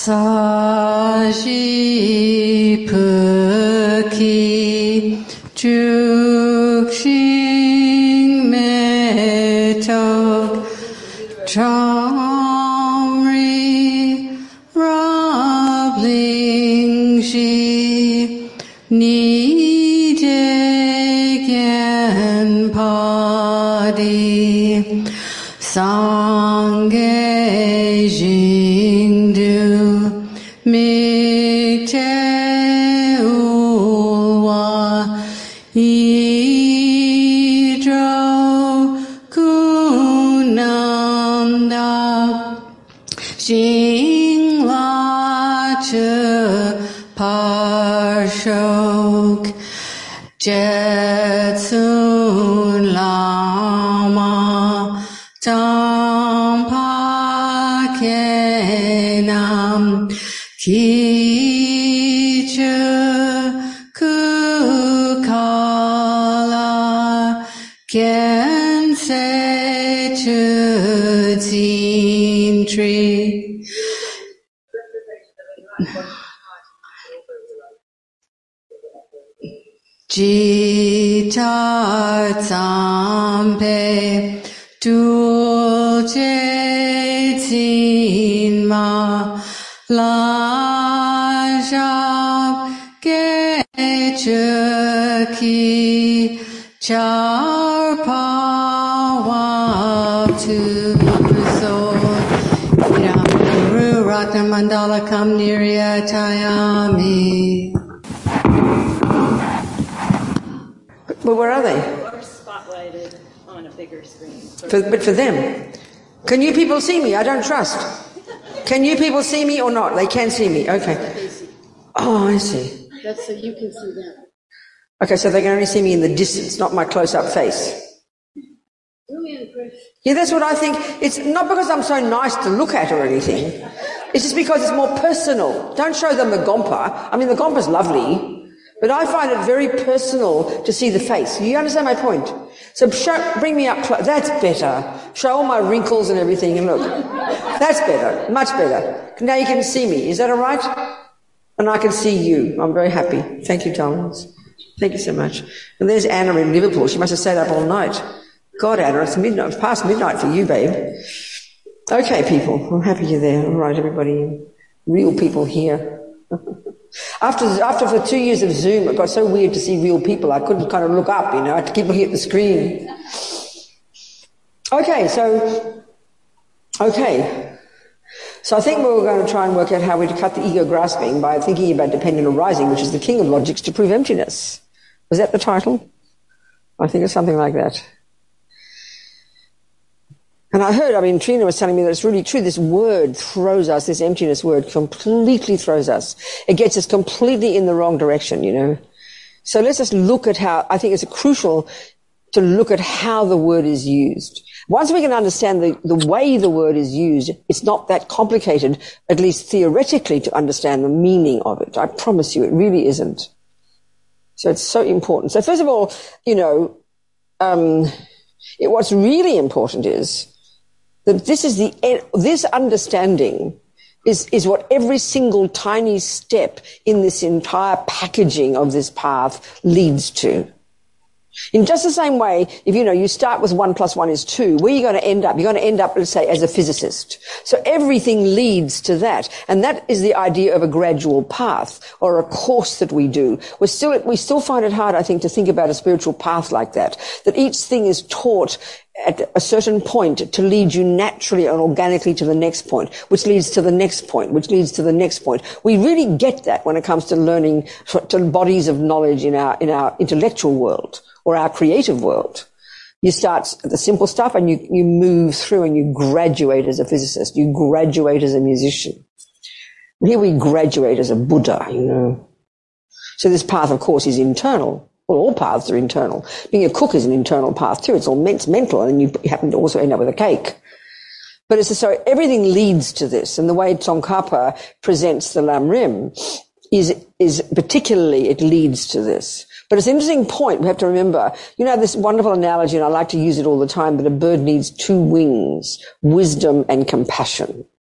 사시프키 죽싱매톡 참리 라블링시 니제겐 파디 상계징두 mikte우와 이조 군남답 싱라츠 파쇼크 제춘라마 장파케남 기주 그칼라 겐세추진트리 지타참페 둘제진마 라잡 게츠키 charpawaptuso iramuru ratnamandala kamnirya tayami. But where are they? They're spotlighted on a bigger screen. But for them. Can you people see me? I don't trust. Can you people see me or not? They can see me. Okay. Oh, I see. That's so you can see them. Okay, so they can only see me in the distance, not my close-up face. Yeah, that's what I think. It's not because I'm so nice to look at or anything. It's just because it's more personal. Don't show them the Gompa. I mean, the Gompa's lovely. But I find it very personal to see the face. You understand my point? So bring me up close. That's better. Show all my wrinkles and everything and look. That's better. Much better. Now you can see me. Is that all right? And I can see you. I'm very happy. Thank you, darlings. Thank you so much. And there's Anna in Liverpool. She must have stayed up all night. God, Anna, it's midnight. It's past midnight for you, babe. Okay, people. I'm happy you're there. All right, everybody. Real people here. After for 2 years of Zoom, it got so weird to see real people. I couldn't kind of look up, I had to keep looking at the screen. Okay, so I think we were going to try and work out how we to cut the ego grasping by thinking about dependent arising, which is the king of logics to prove emptiness. Was that the title? I think it's something like that. And I heard, Trina was telling me that it's really true. This word throws us, this emptiness word completely throws us. It gets us completely in the wrong direction, So let's just look at how, I think it's crucial to look at how the word is used. Once we can understand the way the word is used, it's not that complicated, at least theoretically, to understand the meaning of it. I promise you, it really isn't. So it's so important. So first of all, what's really important is that this understanding is what every single tiny step in this entire packaging of this path leads to. In just the same way, if you start with 1 + 1 is 2, where are you going to end up? You're going to end up, let's say, as a physicist. So everything leads to that. And that is the idea of a gradual path or a course that we do. We still find it hard, I think, to think about a spiritual path like that each thing is taught at a certain point to lead you naturally and organically to the next point, which leads to the next point, which leads to the next point. We really get that when it comes to learning to bodies of knowledge in our intellectual world or our creative world. You start at the simple stuff and you move through and you graduate as a physicist. You graduate as a musician. And here we graduate as a Buddha, So this path, of course, is internal. Well, all paths are internal. Being a cook is an internal path too. It's mental, and you happen to also end up with a cake. But so everything leads to this, and the way Tsongkhapa presents the Lam Rim is particularly it leads to this. But it's an interesting point. We have to remember, this wonderful analogy, and I like to use it all the time, that a bird needs 2 wings, wisdom and compassion.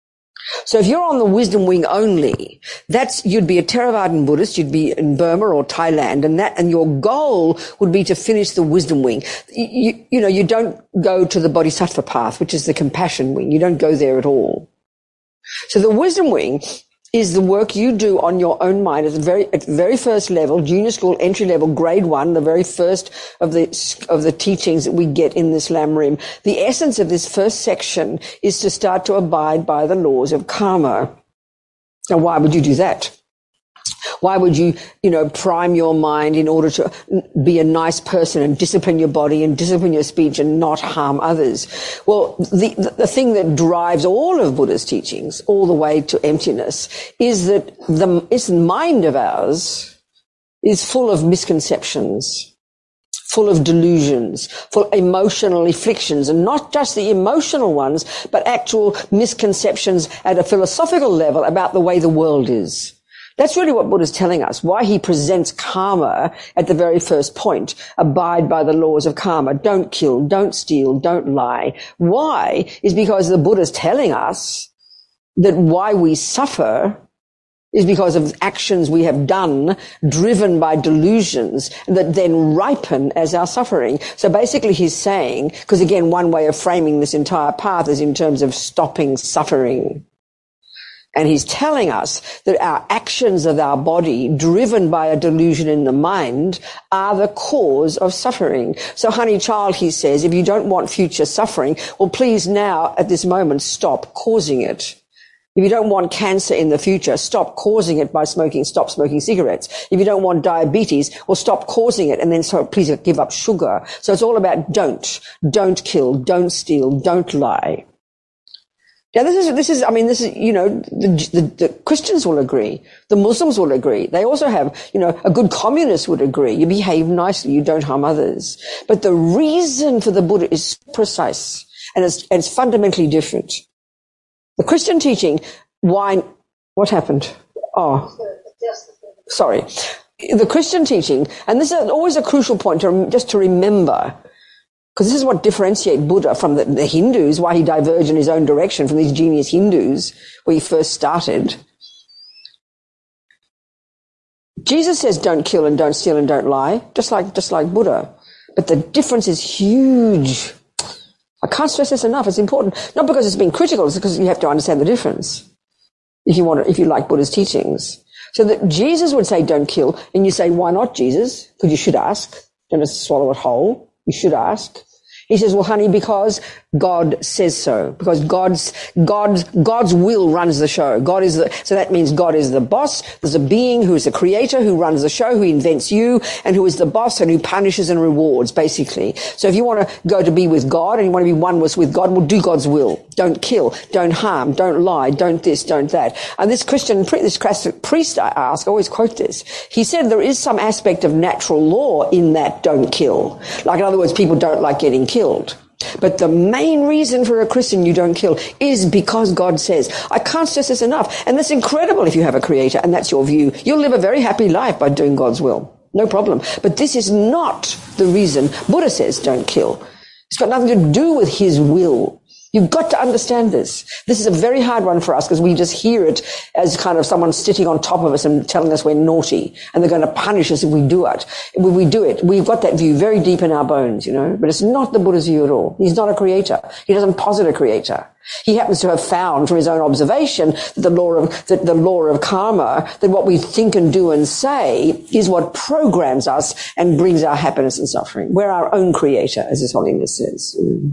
So if you're on the wisdom wing only, you'd be a Theravadan Buddhist, you'd be in Burma or Thailand, and your goal would be to finish the wisdom wing. You don't go to the bodhisattva path, which is the compassion wing. You don't go there at all. So the wisdom wing is the work you do on your own mind at the very first level, junior school, entry level, grade 1, the very first of the teachings that we get in this Lam Rim. The essence of this first section is to start to abide by the laws of karma. Now, why would you do that? Why would you, prime your mind in order to be a nice person and discipline your body and discipline your speech and not harm others? Well, the thing that drives all of Buddha's teachings all the way to emptiness is that this mind of ours is full of misconceptions, full of delusions, full of emotional afflictions, and not just the emotional ones, but actual misconceptions at a philosophical level about the way the world is. That's really what Buddha's telling us, why he presents karma at the very first point. Abide by the laws of karma. Don't kill, don't steal, don't lie. Why? Is because the Buddha's telling us that why we suffer is because of actions we have done driven by delusions that then ripen as our suffering. So basically he's saying, because again, one way of framing this entire path is in terms of stopping suffering. And he's telling us that our actions of our body, driven by a delusion in the mind, are the cause of suffering. So, honey child, he says, if you don't want future suffering, well, please now, at this moment, stop causing it. If you don't want cancer in the future, stop causing it by stop smoking cigarettes. If you don't want diabetes, well, stop causing it, and then please give up sugar. So it's all about don't kill, don't steal, don't lie. Now this is, the Christians will agree. The Muslims will agree. They also have, a good communist would agree. You behave nicely, you don't harm others. But the reason for the Buddha is precise, and it's fundamentally different. The Christian teaching, what happened? Oh, sorry. The Christian teaching, and this is always a crucial point just to remember, because this is what differentiates Buddha from the Hindus, why he diverged in his own direction from these genius Hindus where he first started. Jesus says don't kill and don't steal and don't lie, just like Buddha. But the difference is huge. I can't stress this enough. It's important. Not because it's been critical, it's because you have to understand the difference if you like Buddha's teachings. So that Jesus would say don't kill, and you say, why not, Jesus? Because you should ask. Don't just swallow it whole. You should ask. He says, well, honey, because God says so. Because God's will runs the show. So that means God is the boss. There's a being who is the creator, who runs the show, who invents you, and who is the boss and who punishes and rewards, basically. So if you want to go to be with God and you want to be one with God, well, do God's will. Don't kill, don't harm, don't lie, don't this, don't that. And this priest I ask, I always quote this. He said there is some aspect of natural law in that don't kill. Like, in other words, people don't like getting killed. But the main reason for a Christian you don't kill is because God says. I can't stress this enough. And that's incredible if you have a creator and that's your view. You'll live a very happy life by doing God's will. No problem. But this is not the reason Buddha says don't kill. It's got nothing to do with his will. You've got to understand this. This is a very hard one for us because we just hear it as kind of someone sitting on top of us and telling us we're naughty and they're going to punish us if we do it. When we do it, we've got that view very deep in our bones, but it's not the Buddha's view at all. He's not a creator. He doesn't posit a creator. He happens to have found from his own observation that the law of karma, that what we think and do and say is what programs us and brings our happiness and suffering. We're our own creator, as His Holiness says.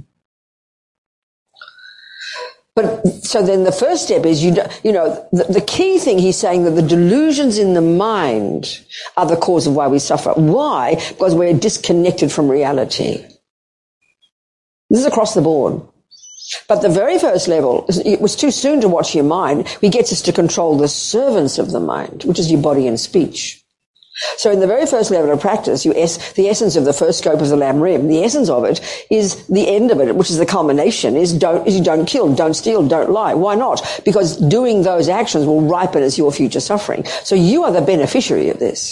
But so then the first step is, the key thing he's saying that the delusions in the mind are the cause of why we suffer. Why? Because we're disconnected from reality. This is across the board. But the very first level, it was too soon to watch your mind. He gets us to control the servants of the mind, which is your body and speech. So in the very first level of practice, the essence of the first scope of the Lam Rim, the essence of it is the end of it, which is the culmination, is you don't kill, don't steal, don't lie. Why not? Because doing those actions will ripen as your future suffering. So you are the beneficiary of this.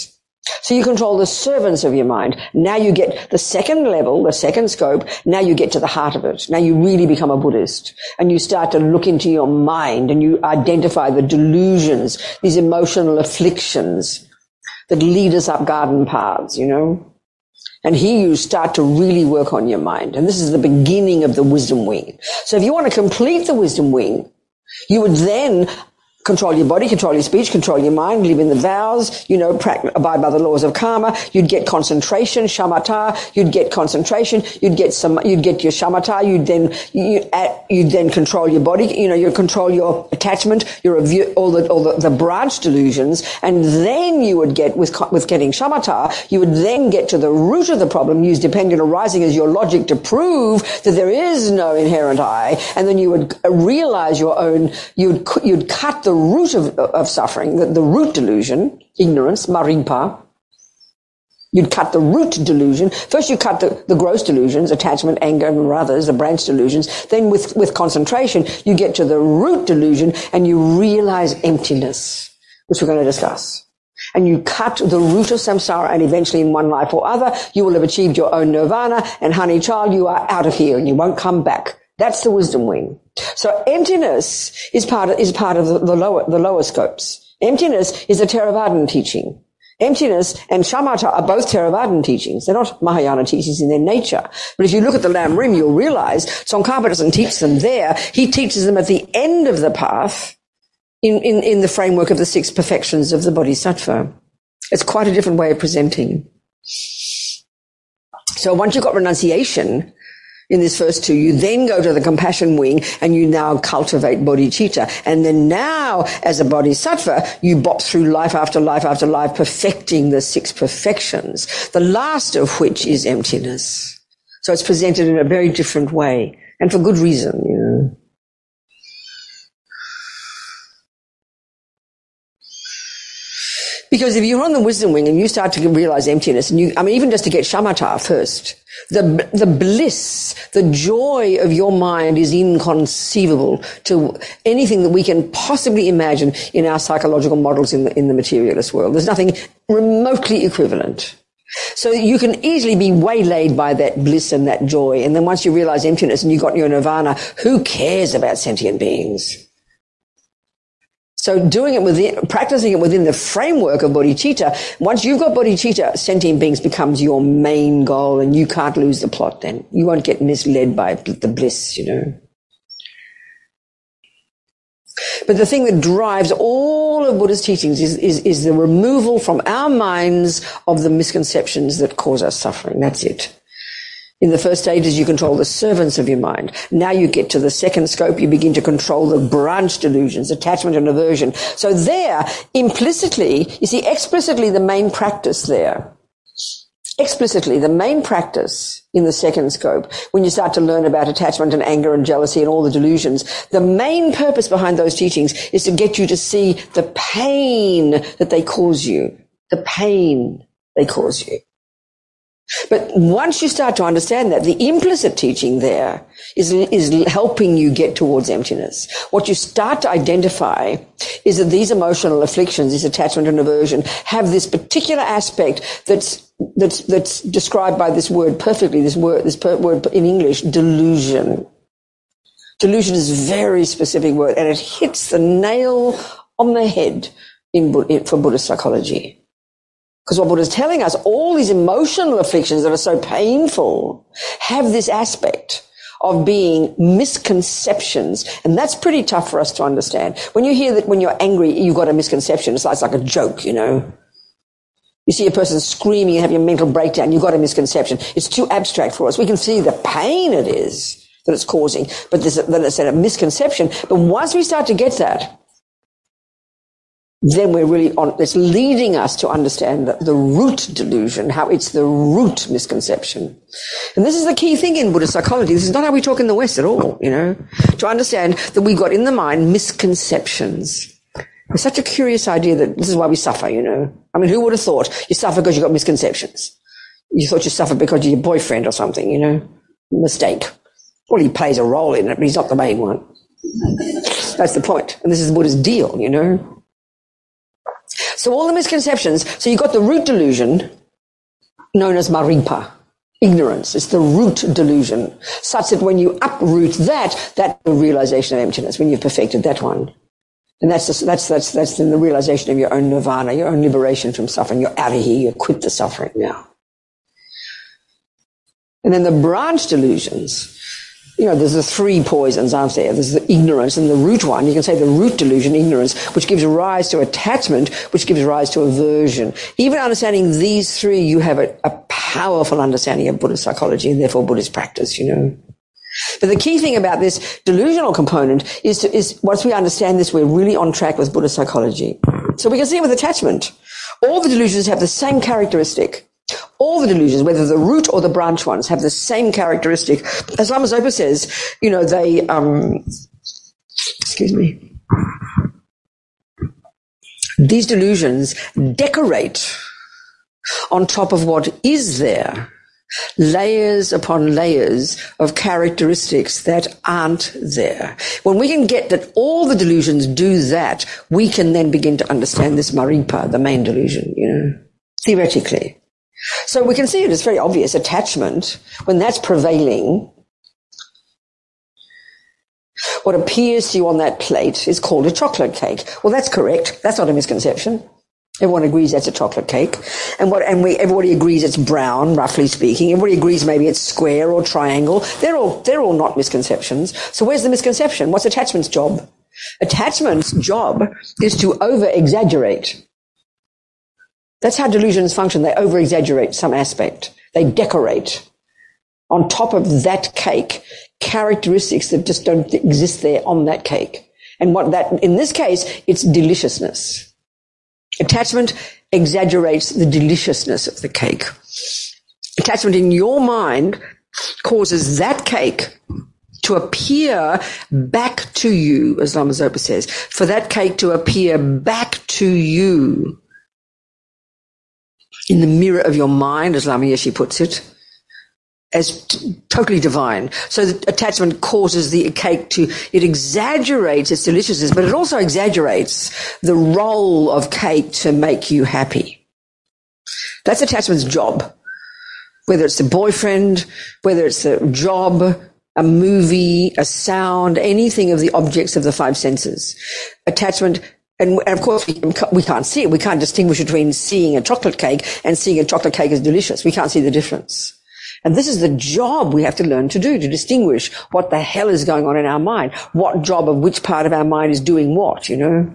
So you control the servants of your mind. Now you get the second level, the second scope. Now you get to the heart of it. Now you really become a Buddhist, and you start to look into your mind and you identify the delusions, these emotional afflictions that lead us up garden paths, you know. And here you start to really work on your mind. And this is the beginning of the wisdom wing. So if you want to complete the wisdom wing, you would then control your body, control your speech, control your mind, live in the vows, you know, abide by the laws of karma. You'd get concentration, shamatha. You'd get concentration. You'd get your shamatha. You'd then control your body. You know, you control your attachment, all the branch delusions, and then you would get with getting shamatha. You would then get to the root of the problem. Use dependent arising as your logic to prove that there is no inherent I, and then you would realize your own. You'd cut the root of suffering, the root delusion, ignorance, marimpa. You'd cut the root delusion. First you cut the gross delusions, attachment, anger, and others, the branch delusions. Then with concentration, you get to the root delusion and you realize emptiness, which we're going to discuss. And you cut the root of samsara, and eventually in one life or other, you will have achieved your own nirvana, and honey child, you are out of here and you won't come back. That's the wisdom wing. So emptiness is part of the lower scopes. Emptiness is a Theravadan teaching. Emptiness and shamatha are both Theravadan teachings. They're not Mahayana teachings in their nature. But if you look at the Lam Rim, you'll realize Tsongkhapa doesn't teach them there. He teaches them at the end of the path in the framework of the 6 perfections of the Bodhisattva. It's quite a different way of presenting. So once you've got renunciation in this first 2, you then go to the compassion wing and you now cultivate bodhicitta. And then now, as a bodhisattva, you bop through life after life after life, perfecting the 6 perfections, the last of which is emptiness. So it's presented in a very different way, and for good reason, you know. Because if you're on the wisdom wing and you start to realize emptiness, and even just to get shamatha first, the bliss, the joy of your mind is inconceivable to anything that we can possibly imagine in our psychological models in the materialist world. There's nothing remotely equivalent. So you can easily be waylaid by that bliss and that joy. And then once you realize emptiness and you got your nirvana, who cares about sentient beings? So practicing it within the framework of bodhicitta, once you've got bodhicitta, sentient beings becomes your main goal, and you can't lose the plot then. You won't get misled by the bliss, you know. But the thing that drives all of Buddha's teachings is the removal from our minds of the misconceptions that cause us suffering. That's it. In the first stages, you control the servants of your mind. Now you get to the second scope, you begin to control the branch delusions, attachment and aversion. So there, implicitly, you see, explicitly the main practice there. Explicitly, the main practice in the second scope, when you start to learn about attachment and anger and jealousy and all the delusions, the main purpose behind those teachings is to get you to see the pain that they cause you. The pain they cause you. But once you start to understand that, the implicit teaching there is helping you get towards emptiness. What you start to identify is that these emotional afflictions, this attachment and aversion, have this particular aspect that's described by this word perfectly, this word in English, delusion. Delusion is a very specific word, and it hits the nail on the head for Buddhist psychology. Because what Buddha's telling us, all these emotional afflictions that are so painful have this aspect of being misconceptions. And that's pretty tough for us to understand. When you hear that when you're angry, you've got a misconception, it's like a joke, you know. You see a person screaming and have your mental breakdown, you've got a misconception. It's too abstract for us. We can see the pain it is that it's causing, but that it's a misconception. But once we start to get that, then we're really on, it's leading us to understand the root delusion, how it's the root misconception. And this is the key thing in Buddhist psychology. This is not how we talk in the West at all, you know, to understand that we've got in the mind misconceptions. It's such a curious idea that this is why we suffer, you know. I mean, who would have thought you suffer because you've got misconceptions? You thought you suffered because of your boyfriend or something, you know. Mistake. Well, he plays a role in it, but he's not the main one. That's the point. And this is Buddha's deal, you know. So all the misconceptions, so you've got the root delusion known as maripa, ignorance. It's the root delusion, such that when you uproot that's the realization of emptiness, when you've perfected that one. And that's then the realization of your own nirvana, your own liberation from suffering. You're out of here, you quit the suffering now. And then the branch delusions, there's the three poisons, aren't there? There's the ignorance and the root one. You can say the root delusion, ignorance, which gives rise to attachment, which gives rise to aversion. Even understanding these three, you have a powerful understanding of Buddhist psychology and therefore Buddhist practice, But the key thing about this delusional component is once we understand this, we're really on track with Buddhist psychology. So we can see it with attachment. All the delusions have the same characteristic. All the delusions, whether the root or the branch ones, have the same characteristic. As Lama Zopa says, they, these delusions decorate on top of what is there, layers upon layers of characteristics that aren't there. When we can get that all the delusions do that, we can then begin to understand this maripa, the main delusion, theoretically. So we can see it as very obvious. Attachment, when that's prevailing, what appears to you on that plate is called a chocolate cake. Well, that's correct. That's not a misconception. Everyone agrees that's a chocolate cake. Everybody agrees it's brown, roughly speaking. Everybody agrees maybe it's square or triangle. They're all not misconceptions. So where's the misconception? What's attachment's job? Attachment's job is to over-exaggerate. That's how delusions function. They over-exaggerate some aspect. They decorate on top of that cake characteristics that just don't exist there on that cake. And in this case, it's deliciousness. Attachment exaggerates the deliciousness of the cake. Attachment in your mind causes that cake to appear back to you, as Lama Zopa says, for that cake to appear back to you in the mirror of your mind, as Lama Yeshe puts it, as totally divine. So the attachment causes the cake it exaggerates its deliciousness, but it also exaggerates the role of cake to make you happy. That's attachment's job. Whether it's the boyfriend, whether it's a job, a movie, a sound, anything of the objects of the five senses. Attachment. And of course, we can't see it. We can't distinguish between seeing a chocolate cake and seeing a chocolate cake as delicious. We can't see the difference. And this is the job we have to learn to do, to distinguish what the hell is going on in our mind, what job of which part of our mind is doing what,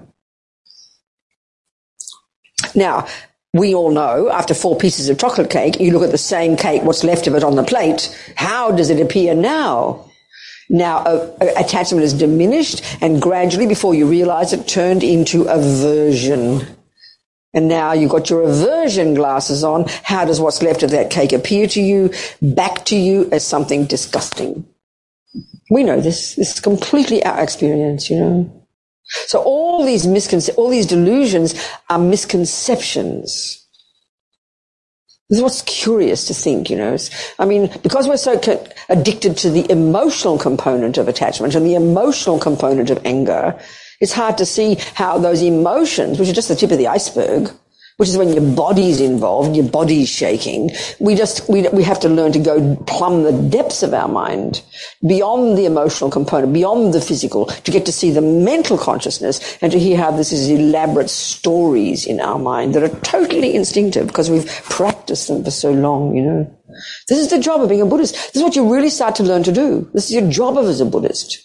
Now, we all know after 4 pieces of chocolate cake, you look at the same cake, what's left of it on the plate. How does it appear now? Now, attachment is diminished and gradually, before you realize it, turned into aversion. And now you've got your aversion glasses on. How does what's left of that cake appear to you, back to you as something disgusting? We know this. This is completely our experience, So all these delusions are misconceptions. This is what's curious to think, because we're so addicted to the emotional component of attachment and the emotional component of anger, it's hard to see how those emotions, which are just the tip of the iceberg, which is when your body's involved, your body's shaking, we have to learn to go plumb the depths of our mind, beyond the emotional component, beyond the physical, to get to see the mental consciousness and to hear how this is elaborate stories in our mind that are totally instinctive because we've practiced them for so long, This is the job of being a Buddhist. This is what you really start to learn to do. This is your job as a Buddhist.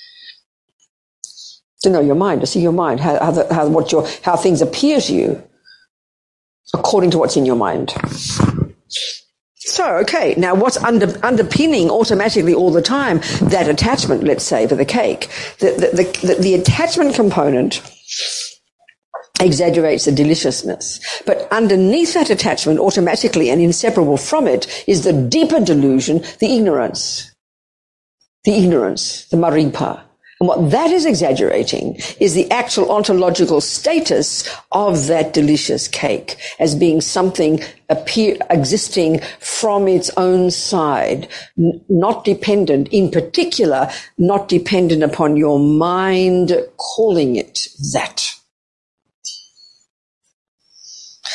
To know your mind, to see your mind, how things appear to you according to what's in your mind. So, okay, now what's underpinning automatically all the time that attachment, let's say, for the cake? The attachment component exaggerates the deliciousness. But underneath that attachment, automatically and inseparable from it, is the deeper delusion, the ignorance, the maripa. And what that is exaggerating is the actual ontological status of that delicious cake as being something existing from its own side, not dependent, in particular, not dependent upon your mind calling it that.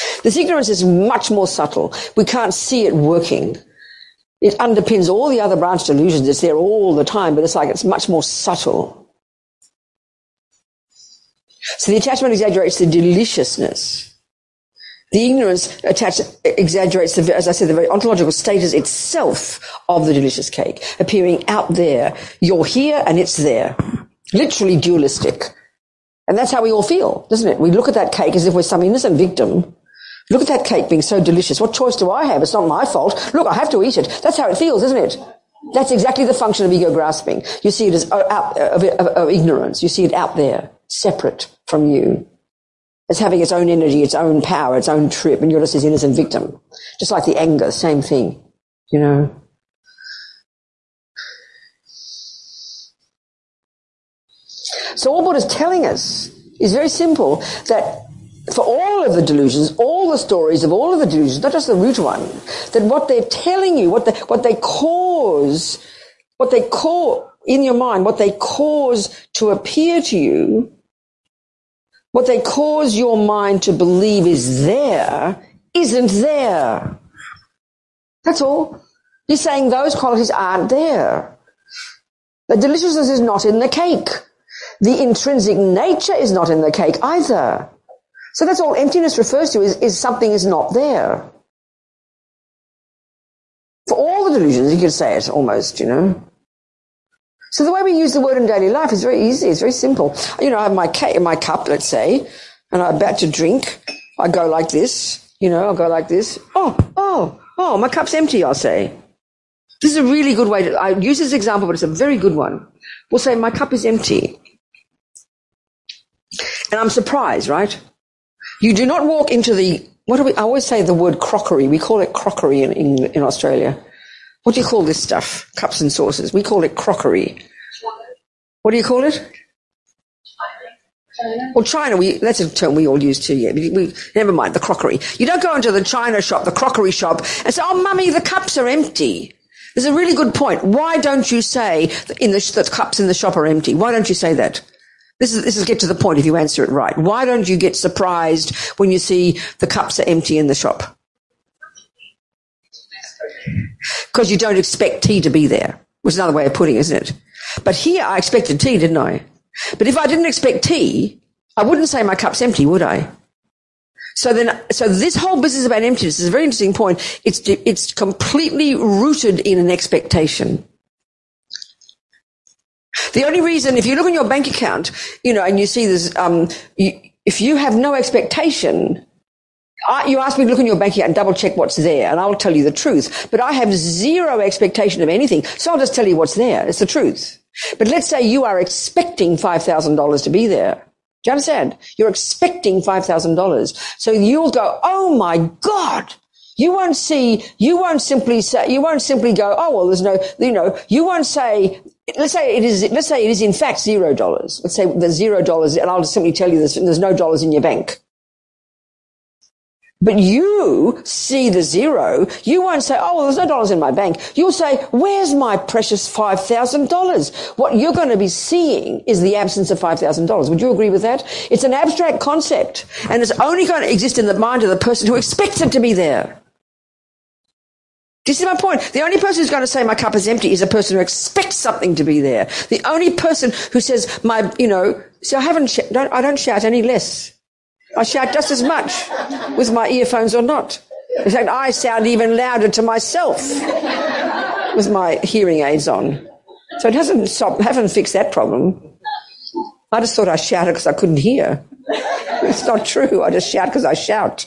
This ignorance is much more subtle. We can't see it working. It underpins all the other branch delusions. It's there all the time, but it's much more subtle. So the attachment exaggerates the deliciousness. The ignorance exaggerates, as I said, the very ontological status itself of the delicious cake, appearing out there. You're here and it's there. Literally dualistic. And that's how we all feel, doesn't it? We look at that cake as if we're some innocent victim. Look at that cake being so delicious. What choice do I have? It's not my fault. Look, I have to eat it. That's how it feels, isn't it? That's exactly the function of ego grasping. You see it as of ignorance. You see it out there, separate from you. It's having its own energy, its own power, its own trip, and you're just this innocent victim. Just like the anger, same thing, you know. So all Buddha's telling us is very simple, that for all of the delusions, all the stories of all of the delusions, not just the root one, that what they're telling you, what they cause in your mind, what they cause to appear to you, what they cause your mind to believe is there, isn't there. That's all. He's saying those qualities aren't there. The deliciousness is not in the cake. The intrinsic nature is not in the cake either. So that's all emptiness refers to, is something is not there. For all the delusions, you could say it almost, you know. So the way we use the word in daily life is very easy. It's very simple. You know, I have my cup, let's say, and I'm about to drink. I go like this, you know, I'll go like this. Oh, my cup's empty, I'll say. This is a really good way I use this example, but it's a very good one. We'll say, my cup is empty. And I'm surprised, right? You do not walk into I always say the word crockery. We call it crockery in Australia. What do you call this stuff? Cups and saucers. We call it crockery. What do you call it? China. Well, China, that's a term we all use too, yeah. Never mind, the crockery. You don't go into the China shop, the crockery shop, and say, oh, mummy, the cups are empty. There's a really good point. Why don't you say that cups in the shop are empty? Why don't you say that? This is get to the point if you answer it right. Why don't you get surprised when you see the cups are empty in the shop? Because you don't expect tea to be there, which is another way of putting it, isn't it? But here I expected tea, didn't I? But if I didn't expect tea, I wouldn't say my cup's empty, would I? So this whole business about emptiness is a very interesting point. It's completely rooted in an expectation. The only reason, if you look in your bank account, you know, and you see this, if you have no expectation, you ask me to look in your bank account and double check what's there, and I'll tell you the truth. But I have zero expectation of anything, so I'll just tell you what's there. It's the truth. But let's say you are expecting $5,000 to be there. Do you understand? You're expecting $5,000. So you'll go, oh my God. You won't simply go, oh, well, there's no, you know, you won't say, let's say it is in fact $0. Let's say there's $0, and I'll just simply tell you there's no dollars in your bank. But you see the zero. You won't say, oh, well, there's no dollars in my bank. You'll say, where's my precious $5,000? What you're going to be seeing is the absence of $5,000. Would you agree with that? It's an abstract concept, and it's only going to exist in the mind of the person who expects it to be there. Do you see my point? The only person who's going to say my cup is empty is a person who expects something to be there. The only person who says so I don't shout any less. I shout just as much with my earphones or not. In fact, I sound even louder to myself with my hearing aids on. So it haven't fixed that problem. I just thought I shouted because I couldn't hear. It's not true. I just shout because I shout.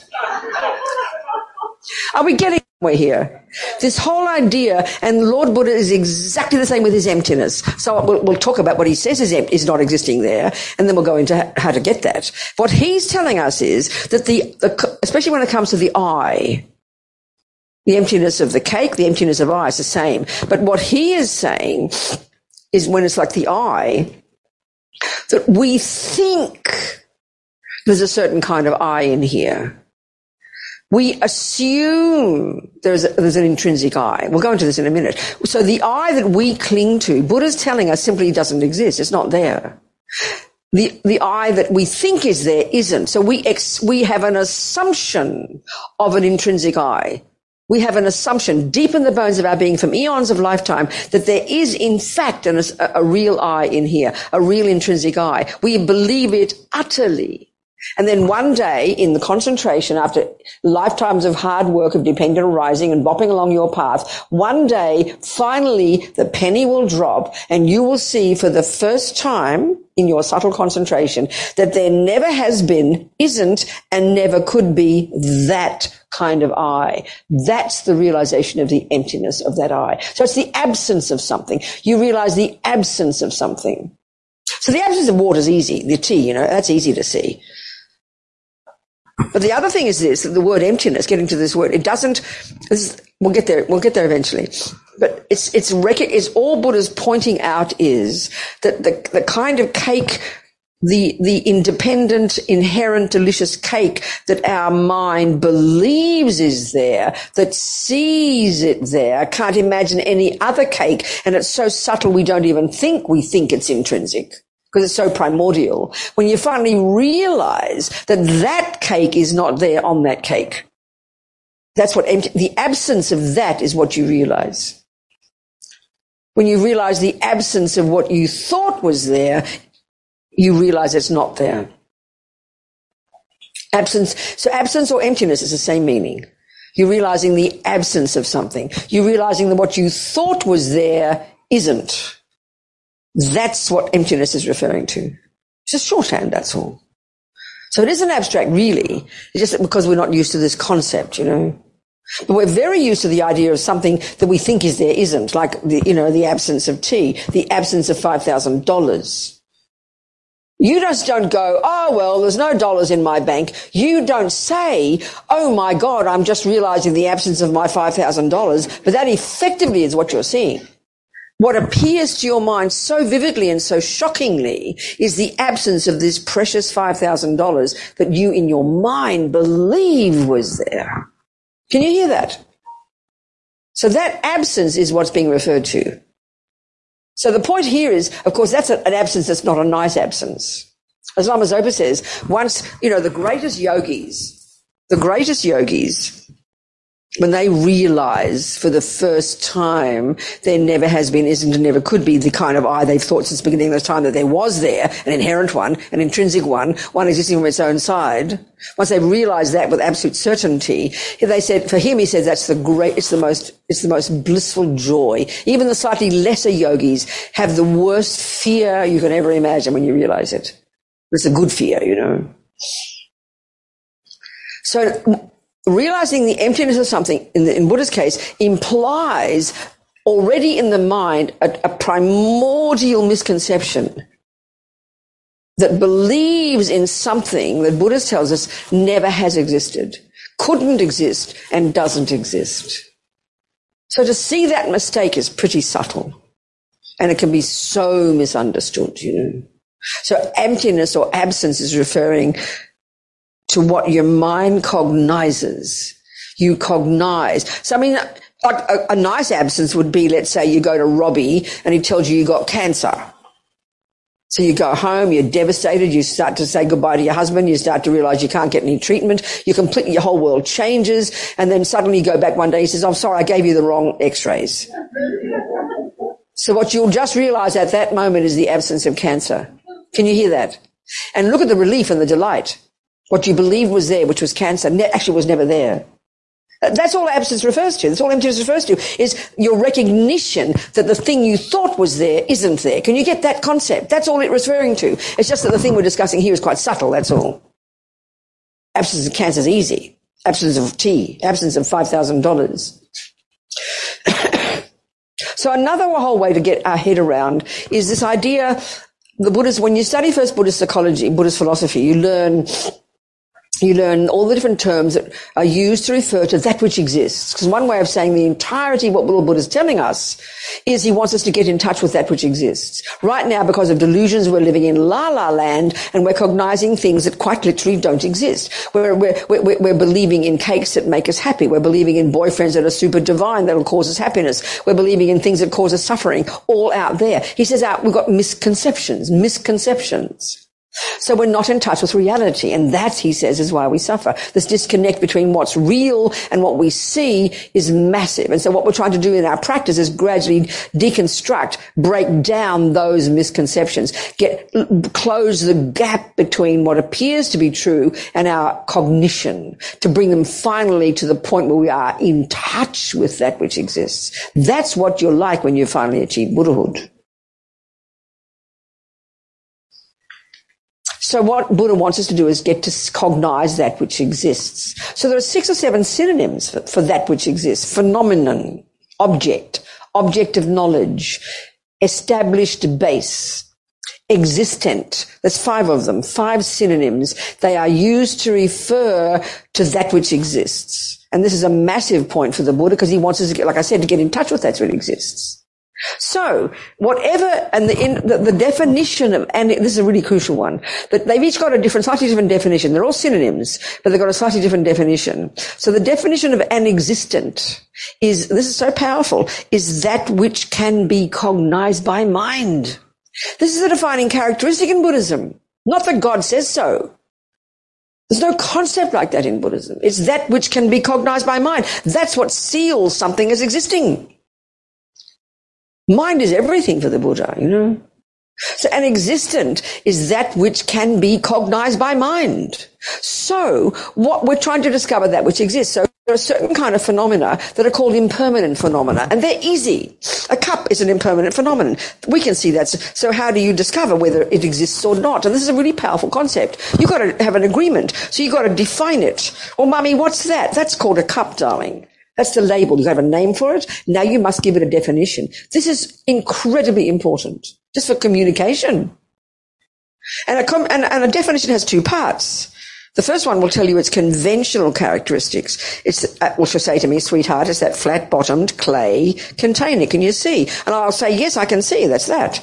Are we getting somewhere here? This whole idea, and Lord Buddha is exactly the same with his emptiness. So we'll talk about what he says is not existing there, and then we'll go into how to get that. What he's telling us is that especially when it comes to the I, the emptiness of the cake, the emptiness of I is the same. But what he is saying is when it's like the I, that we think there's a certain kind of I in here. We assume there's an intrinsic I. We'll go into this in a minute. So the I that we cling to, Buddha's telling us simply doesn't exist. It's not there. the I that we think is there isn't. So we have an assumption of an intrinsic I. We have an assumption deep in the bones of our being from eons of lifetime that there is in fact a real I in here, a real intrinsic I. We believe it utterly. And then one day in the concentration, after lifetimes of hard work of dependent arising and bopping along your path, one day, finally, the penny will drop and you will see for the first time in your subtle concentration that there never has been, isn't, and never could be that kind of I. That's the realization of the emptiness of that I. So it's the absence of something. You realize the absence of something. So the absence of water is easy. The tea, that's easy to see. But the other thing is this, the word emptiness, getting to this word, we'll get there eventually. But it's all Buddha's pointing out is that the kind of cake, the independent, inherent, delicious cake that our mind believes is there, that sees it there, can't imagine any other cake, and it's so subtle we don't even think it's intrinsic, because it's so primordial. When you finally realize that cake is not there on that cake, that's what the absence of that is what you realize. When you realize the absence of what you thought was there, you realize it's not there. Absence or emptiness is the same meaning. You're realizing the absence of something. You're realizing that what you thought was there isn't. That's what emptiness is referring to. It's just shorthand, that's all. So it isn't abstract, really. It's just that because we're not used to this concept, But we're very used to the idea of something that we think is there isn't, like the absence of tea, the absence of $5,000. You just don't go, oh, well, there's no dollars in my bank. You don't say, oh, my God, I'm just realizing the absence of my $5,000. But that effectively is what you're seeing. What appears to your mind so vividly and so shockingly is the absence of this precious $5,000 that you in your mind believe was there. Can you hear that? So that absence is what's being referred to. So the point here is, of course, that's an absence that's not a nice absence. As Lama Zopa says, once, the greatest yogis, when they realize for the first time there never has been, isn't, and never could be the kind of I they've thought since the beginning of time that there was there, an inherent one, an intrinsic one existing from its own side. Once they realize that with absolute certainty, they said, for him, he says, it's the most blissful joy. Even the slightly lesser yogis have the worst fear you can ever imagine when you realize it. It's a good fear, So, realizing the emptiness of something, in Buddha's case, implies already in the mind a primordial misconception that believes in something that Buddha tells us never has existed, couldn't exist, and doesn't exist. So to see that mistake is pretty subtle, and it can be so misunderstood, So emptiness or absence is referring to what your mind cognizes. You cognize. So, like a nice absence would be, let's say you go to Robbie and he tells you got cancer. So you go home, you're devastated, you start to say goodbye to your husband, you start to realize you can't get any treatment, your whole world changes, and then suddenly you go back one day, he says, I'm sorry, I gave you the wrong x-rays. So what you'll just realize at that moment is the absence of cancer. Can you hear that? And look at the relief and the delight. What you believed was there, which was cancer, actually was never there. That's all absence refers to. That's all emptiness refers to, is your recognition that the thing you thought was there isn't there. Can you get that concept? That's all it's referring to. It's just that the thing we're discussing here is quite subtle, that's all. Absence of cancer is easy. Absence of tea. Absence of $5,000. So another whole way to get our head around is this idea, when you study first Buddhist psychology, Buddhist philosophy, you learn all the different terms that are used to refer to that which exists. Because one way of saying the entirety of what Buddha is telling us is he wants us to get in touch with that which exists. Right now, because of delusions, we're living in la-la land and we're cognizing things that quite literally don't exist. We're believing in cakes that make us happy. We're believing in boyfriends that are super divine that will cause us happiness. We're believing in things that cause us suffering, all out there. He says we've got misconceptions. So we're not in touch with reality. And that, he says, is why we suffer. This disconnect between what's real and what we see is massive. And so what we're trying to do in our practice is gradually deconstruct, break down those misconceptions, close the gap between what appears to be true and our cognition, to bring them finally to the point where we are in touch with that which exists. That's what you're like when you finally achieve Buddhahood. So what Buddha wants us to do is get to cognize that which exists. So there are 6 or 7 synonyms for that which exists. Phenomenon, object, object of knowledge, established base, existent. There's 5 of them, 5 synonyms. They are used to refer to that which exists. And this is a massive point for the Buddha because he wants us to get, like I said, to get in touch with that which exists. So, whatever, and the definition of, and this is a really crucial one, that they've each got a slightly different definition. They're all synonyms, but they've got a slightly different definition. So the definition of an existent is, this is so powerful, is that which can be cognized by mind. This is a defining characteristic in Buddhism. Not that God says so. There's no concept like that in Buddhism. It's that which can be cognized by mind. That's what seals something as existing. Mind is everything for the Buddha, you know. So an existent is that which can be cognized by mind. So what we're trying to discover that which exists. So there are certain kind of phenomena that are called impermanent phenomena, and they're easy. A cup is an impermanent phenomenon. We can see that. So how do you discover whether it exists or not? And this is a really powerful concept. You've got to have an agreement. So you've got to define it. Oh, mummy, what's that? That's called a cup, darling. That's the label. You have a name for it. Now you must give it a definition. This is incredibly important, just for communication. And a definition has 2 parts. The first one will tell you its conventional characteristics. Well, she'll say to me, sweetheart, it's that flat-bottomed clay container. Can you see? And I'll say, yes, I can see. That's that.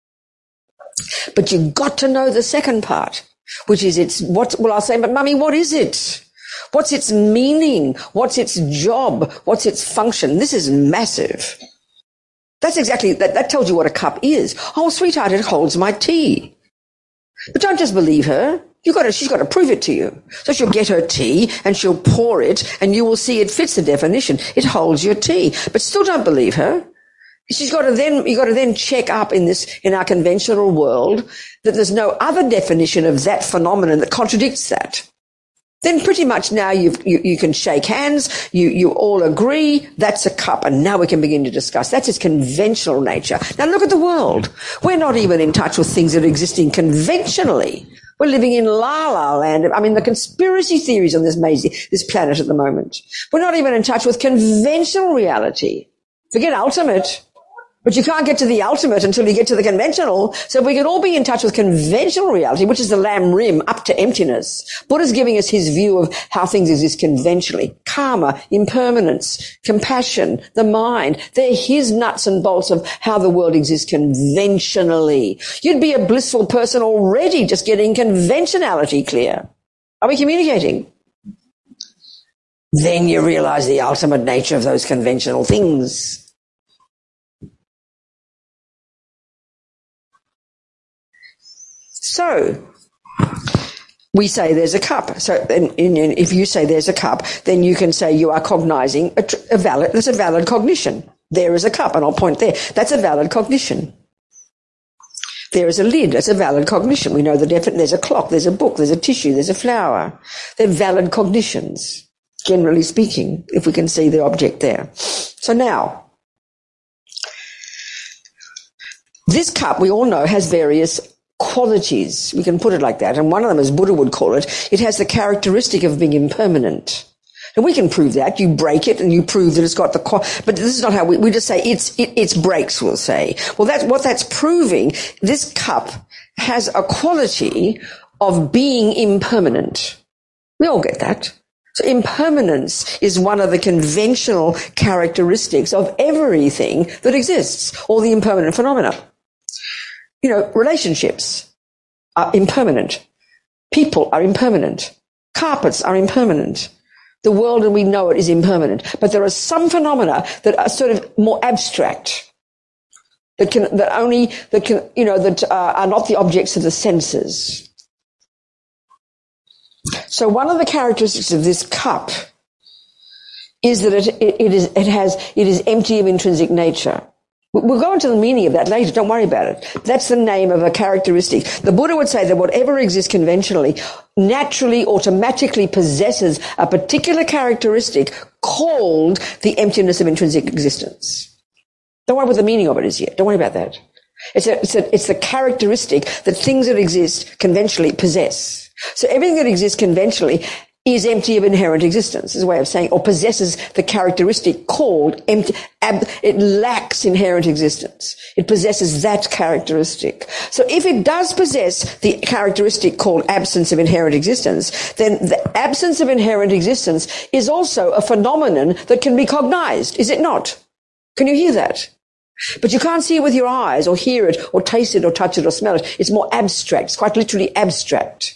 But you've got to know the second part, which is I'll say, but mummy, what is it? What's its meaning? What's its job? What's its function? This is massive. That's exactly, that tells you what a cup is. Oh, sweetheart, it holds my tea. But don't just believe her. She's got to prove it to you. So she'll get her tea and she'll pour it and you will see it fits the definition. It holds your tea. But still don't believe her. You've got to then check up in our conventional world that there's no other definition of that phenomenon that contradicts that. Then pretty much now you can shake hands, you all agree, that's a cup, and now we can begin to discuss. That's its conventional nature. Now look at the world. We're not even in touch with things that are existing conventionally. We're living in la-la land. I mean, the conspiracy theories on this planet at the moment. We're not even in touch with conventional reality. Forget ultimate. But you can't get to the ultimate until you get to the conventional. So if we can all be in touch with conventional reality, which is the lamb rim up to emptiness, Buddha's giving us his view of how things exist conventionally. Karma, impermanence, compassion, the mind. They're his nuts and bolts of how the world exists conventionally. You'd be a blissful person already just getting conventionality clear. Are we communicating? Then you realize the ultimate nature of those conventional things. So, we say there's a cup. So, if you say there's a cup, then you can say you are cognizing there's a valid cognition. There is a cup, and I'll point there. That's a valid cognition. There is a lid. That's a valid cognition. We know there's a clock, there's a book, there's a tissue, there's a flower. They're valid cognitions, generally speaking, if we can see the object there. So now, this cup, we all know, has various qualities. We can put it like that. And one of them, as Buddha would call it, it has the characteristic of being impermanent. And we can prove that. You break it and you prove that it's got but this is not how we just say it's breaks, we'll say. Well, that's proving. This cup has a quality of being impermanent. We all get that. So impermanence is one of the conventional characteristics of everything that exists, all the impermanent phenomena. You know, relationships are impermanent. People are impermanent. Carpets are impermanent. The world as we know it is impermanent. But there are some phenomena that are sort of more abstract, that are not the objects of the senses. So one of the characteristics of this cup is that it is empty of intrinsic nature. We'll go into the meaning of that later. Don't worry about it. That's the name of a characteristic. The Buddha would say that whatever exists conventionally naturally, automatically possesses a particular characteristic called the emptiness of intrinsic existence. Don't worry what the meaning of it is yet. Don't worry about that. It's the characteristic that things that exist conventionally possess. So everything that exists conventionally is empty of inherent existence, is a way of saying, or possesses the characteristic called empty. It lacks inherent existence. It possesses that characteristic. So if it does possess the characteristic called absence of inherent existence, then the absence of inherent existence is also a phenomenon that can be cognized, is it not? Can you hear that? But you can't see it with your eyes, or hear it, or taste it, or touch it, or smell it. It's more abstract. It's quite literally abstract.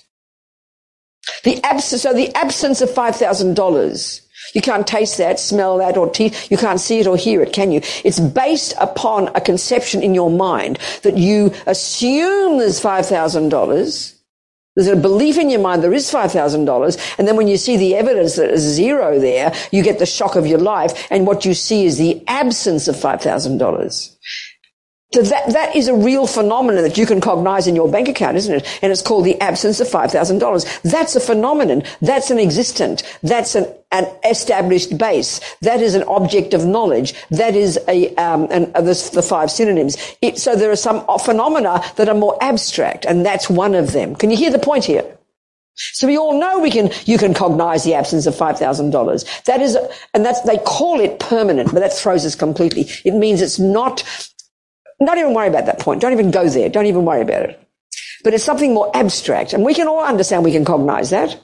So the absence of $5,000, you can't taste that, smell that, or you can't see it or hear it, can you? It's based upon a conception in your mind that you assume there's $5,000. There's a belief in your mind there is $5,000, and then when you see the evidence that there's zero there, you get the shock of your life, and what you see is the absence of $5,000. So that is a real phenomenon that you can cognize in your bank account, isn't it? And it's called the absence of $5,000. That's a phenomenon. That's an existent. That's an established base. That is an object of knowledge. That is the five synonyms. So there are some phenomena that are more abstract, and that's one of them. Can you hear the point here? So we all know you can cognize the absence of $5,000. They call it permanent, but that throws us completely. It means it's not even worry about that point. Don't even go there. Don't even worry about it. But it's something more abstract, and we can all understand we can cognize that.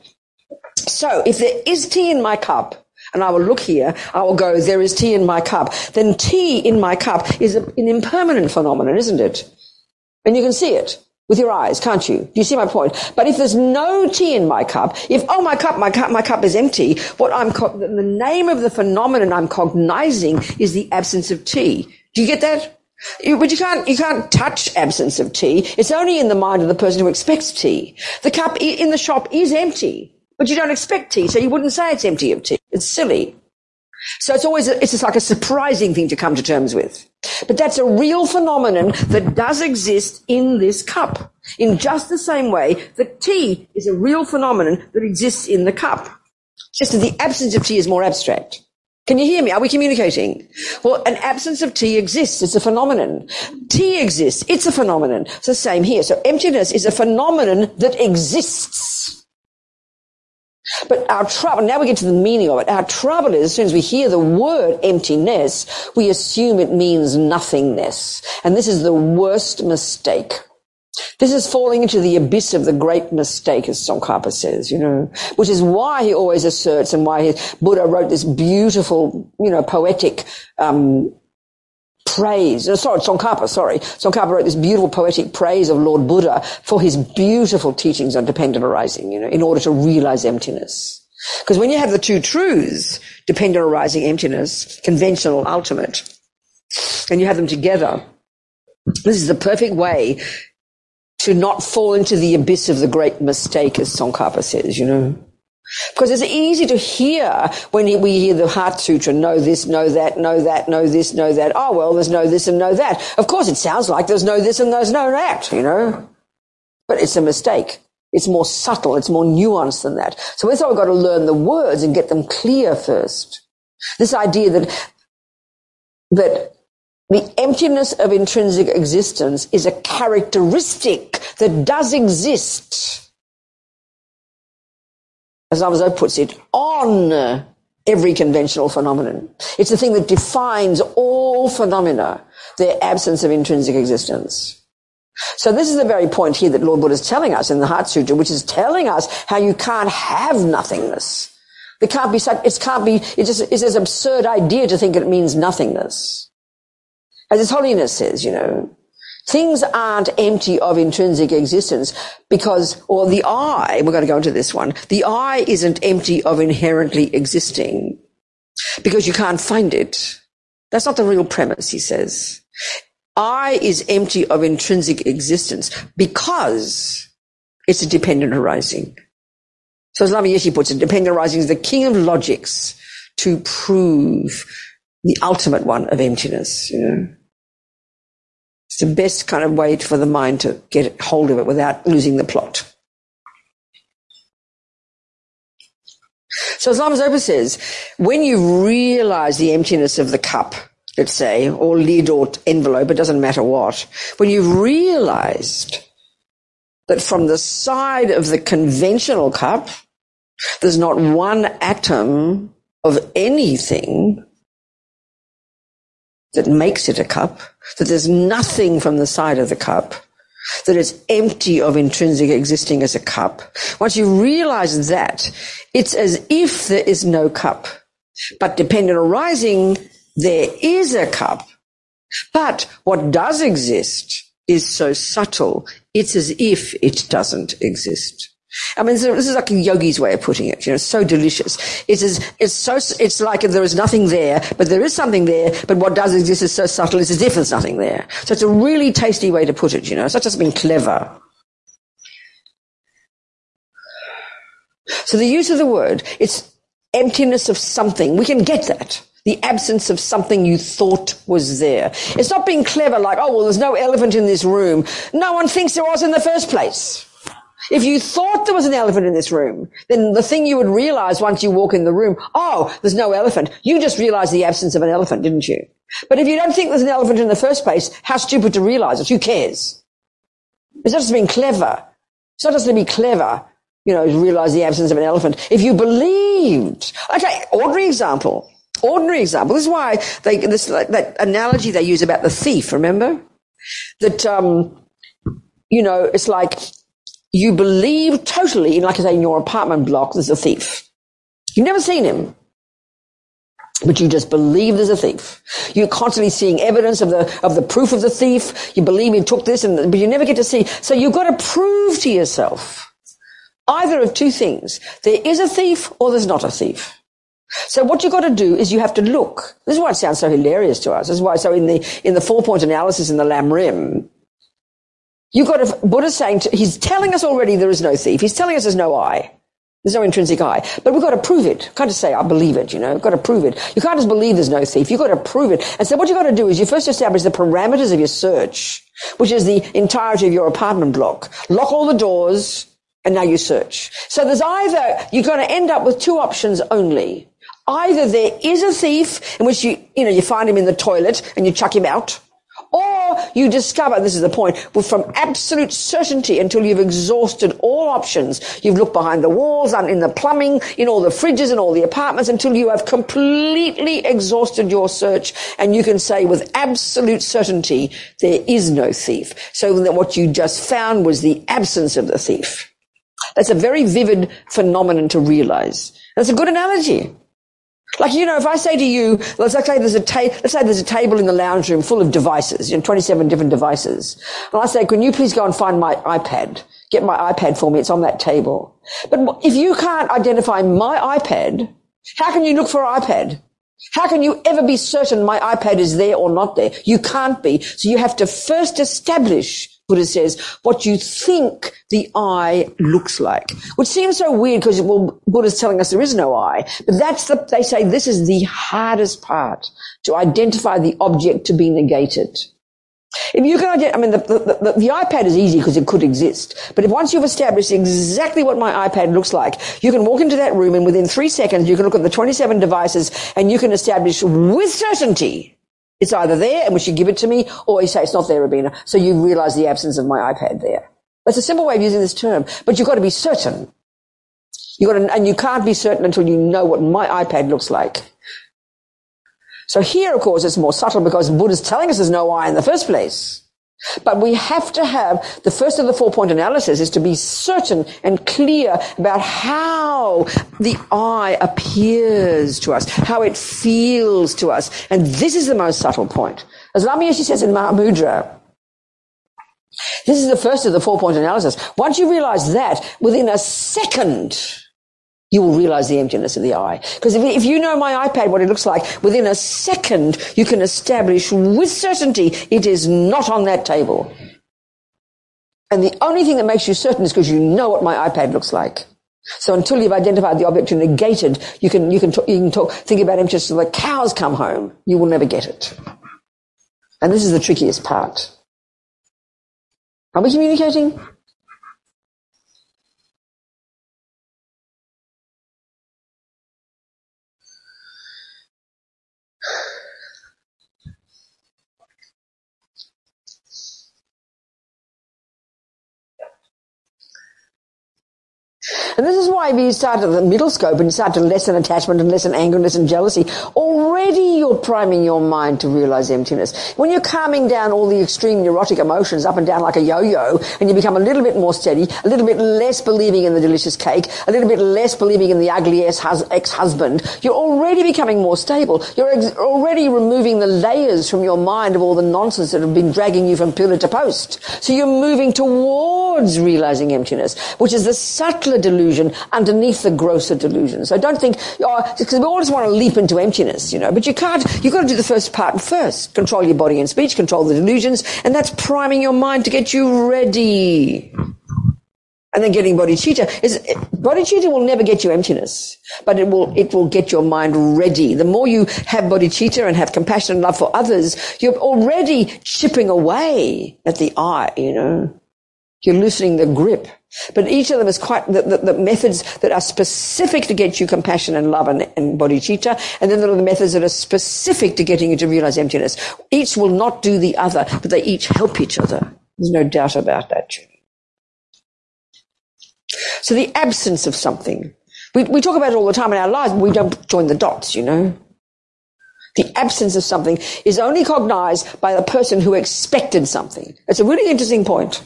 So if there is tea in my cup, and I will look here, I will go, there is tea in my cup, then tea in my cup is an impermanent phenomenon, isn't it? And you can see it with your eyes, can't you? Do you see my point? But if there's no tea in my cup, my cup is empty, the name of the phenomenon I'm cognizing is the absence of tea. Do you get that? But you can't touch absence of tea. It's only in the mind of the person who expects tea. The cup in the shop is empty, but you don't expect tea, so you wouldn't say it's empty of tea. It's silly. So it's just like a surprising thing to come to terms with. But that's a real phenomenon that does exist in this cup. In just the same way that tea is a real phenomenon that exists in the cup. Just that the absence of tea is more abstract. Can you hear me? Are we communicating? Well, an absence of tea exists. It's a phenomenon. Tea exists. It's a phenomenon. It's the same here. So emptiness is a phenomenon that exists. But our trouble, now we get to the meaning of it. Our trouble is, as soon as we hear the word emptiness, we assume it means nothingness. And this is the worst mistake. This is falling into the abyss of the great mistake, as Tsongkhapa says, which is why he always asserts and why Buddha wrote this beautiful, poetic, praise. Tsongkhapa wrote this beautiful poetic praise of Lord Buddha for his beautiful teachings on dependent arising, in order to realize emptiness. Because when you have the two truths, dependent arising, emptiness, conventional, ultimate, and you have them together, this is the perfect way to not fall into the abyss of the great mistake, as Tsongkhapa says, Because it's easy to hear when we hear the Heart Sutra, know this, know that, know that, know this, know that. Oh, well, there's no this and no that. Of course, it sounds like there's no this and there's no that, But it's a mistake. It's more subtle. It's more nuanced than that. So that's why we've got to learn the words and get them clear first. This idea that the emptiness of intrinsic existence is a characteristic that does exist, as Avazo puts it, on every conventional phenomenon. It's the thing that defines all phenomena, their absence of intrinsic existence. So this is the very point here that Lord Buddha is telling us in the Heart Sutra, which is telling us how you can't have nothingness. It's this absurd idea to think it means nothingness. As His Holiness says, things aren't empty of intrinsic existence or the I, we're going to go into this one, the I isn't empty of inherently existing because you can't find it. That's not the real premise, he says. I is empty of intrinsic existence because it's a dependent arising. So as Lama Yeshe puts it, dependent arising is the king of logics to prove the ultimate one of emptiness, you know. It's the best kind of way for the mind to get hold of it without losing the plot. So as Lama Zopa says, when you realize the emptiness of the cup, let's say, or lid or envelope, it doesn't matter what, when you've realized that from the side of the conventional cup, there's not one atom of anything that makes it a cup, that there's nothing from the side of the cup, that it's empty of intrinsic existing as a cup. Once you realize that, it's as if there is no cup. But dependent arising, there is a cup. But what does exist is so subtle, it's as if it doesn't exist. I mean, this is like a yogi's way of putting it, you know, so delicious. It's like if there is nothing there, but there is something there, but what does exist is so subtle, it's as if there's nothing there. So it's a really tasty way to put it, you know. It's not just being clever. So the use of the word, it's emptiness of something. We can get that. The absence of something you thought was there. It's not being clever like, oh, well, there's no elephant in this room. No one thinks there was in the first place. If you thought there was an elephant in this room, then the thing you would realize once you walk in the room, oh, there's no elephant. You just realized the absence of an elephant, didn't you? But if you don't think there's an elephant in the first place, how stupid to realize it. Who cares? It's not just being clever. It's not just to be clever, you know, to realize the absence of an elephant. If you believed, okay, ordinary example. This is why that analogy they use about the thief, remember? That, you know, it's like, you believe totally in, like I say, in your apartment block, there's a thief. You've never seen him, but you just believe there's a thief. You're constantly seeing evidence of the proof of the thief. You believe he took this, but you never get to see. So you've got to prove to yourself either of two things. There is a thief or there's not a thief. So what you've got to do is you have to look. This is why it sounds so hilarious to us. This is why, so in the 4-point analysis in the Lam Rim, you've got to, Buddha's saying, he's telling us already there is no thief. He's telling us there's no I. There's no intrinsic I. But we've got to prove it. You can't just say, I believe it, you know. You've got to prove it. You can't just believe there's no thief. You've got to prove it. And so what you've got to do is you first establish the parameters of your search, which is the entirety of your apartment block. Lock all the doors, and now you search. So there's either, you're going to end up with two options only. Either there is a thief in which you find him in the toilet and you chuck him out, or you discover, this is the point, from absolute certainty until you've exhausted all options. You've looked behind the walls and in the plumbing, in all the fridges and all the apartments until you have completely exhausted your search, and you can say with absolute certainty there is no thief. So that what you just found was the absence of the thief. That's a very vivid phenomenon to realize. That's a good analogy. Like, you know, if I say to you, let's say there's a table in the lounge room full of devices, 27 different devices. And I say, can you please go and find my iPad? Get my iPad for me. It's on that table. But if you can't identify my iPad, how can you look for an iPad? How can you ever be certain my iPad is there or not there? You can't be. So you have to first establish, Buddha says, what you think the I looks like. Which seems so weird because, well, Buddha's telling us there is no I. But they say this is the hardest part, to identify the object to be negated. If you can the iPad is easy because it could exist. But if once you've established exactly what my iPad looks like, you can walk into that room and within 3 seconds you can look at the 27 devices and you can establish with certainty it's either there, in which you give it to me, or you say it's not there, Rabina. So you realize the absence of my iPad there. That's a simple way of using this term. But you've got to be certain. And you can't be certain until you know what my iPad looks like. So here, of course, it's more subtle because Buddha's telling us there's no I in the first place. But we have to have, the first of the 4-point analysis is to be certain and clear about how the I appears to us, how it feels to us. And this is the most subtle point. As Lama Yeshe says in Mahamudra, this is the first of the 4-point analysis. Once you realize that, within a second, you will realize the emptiness of the I. Because if you know my iPad, what it looks like, within a second, you can establish with certainty it is not on that table. And the only thing that makes you certain is because you know what my iPad looks like. So until you've identified the object and negated, you can think about emptiness till the cows come home. You will never get it. And this is the trickiest part. Are we communicating? And this is why we start at the middle scope and start to lessen attachment and lessen anger and lessen jealousy. Already you're priming your mind to realize emptiness. When you're calming down all the extreme neurotic emotions up and down like a yo-yo, and you become a little bit more steady, a little bit less believing in the delicious cake, a little bit less believing in the ugly ex-husband, you're already becoming more stable. You're already removing the layers from your mind of all the nonsense that have been dragging you from pillar to post. So you're moving towards realizing emptiness, which is the subtler delusion underneath the grosser delusion. So don't think, because we all just want to leap into emptiness, but you can't. You've got to do the first part first. Control your body and speech, control the delusions, and that's priming your mind to get you ready. And then getting bodhicitta bodhicitta will never get you emptiness, but it will get your mind ready. The more you have bodhicitta and have compassion and love for others, you're already chipping away at the I, You're loosening the grip. But each of them is quite the methods that are specific to get you compassion and love and bodhicitta, and then there are the methods that are specific to getting you to realize emptiness. Each will not do the other, but they each help each other. There's no doubt about that. So the absence of something. We talk about it all the time in our lives, but we don't join the dots, The absence of something is only cognized by the person who expected something. It's a really interesting point.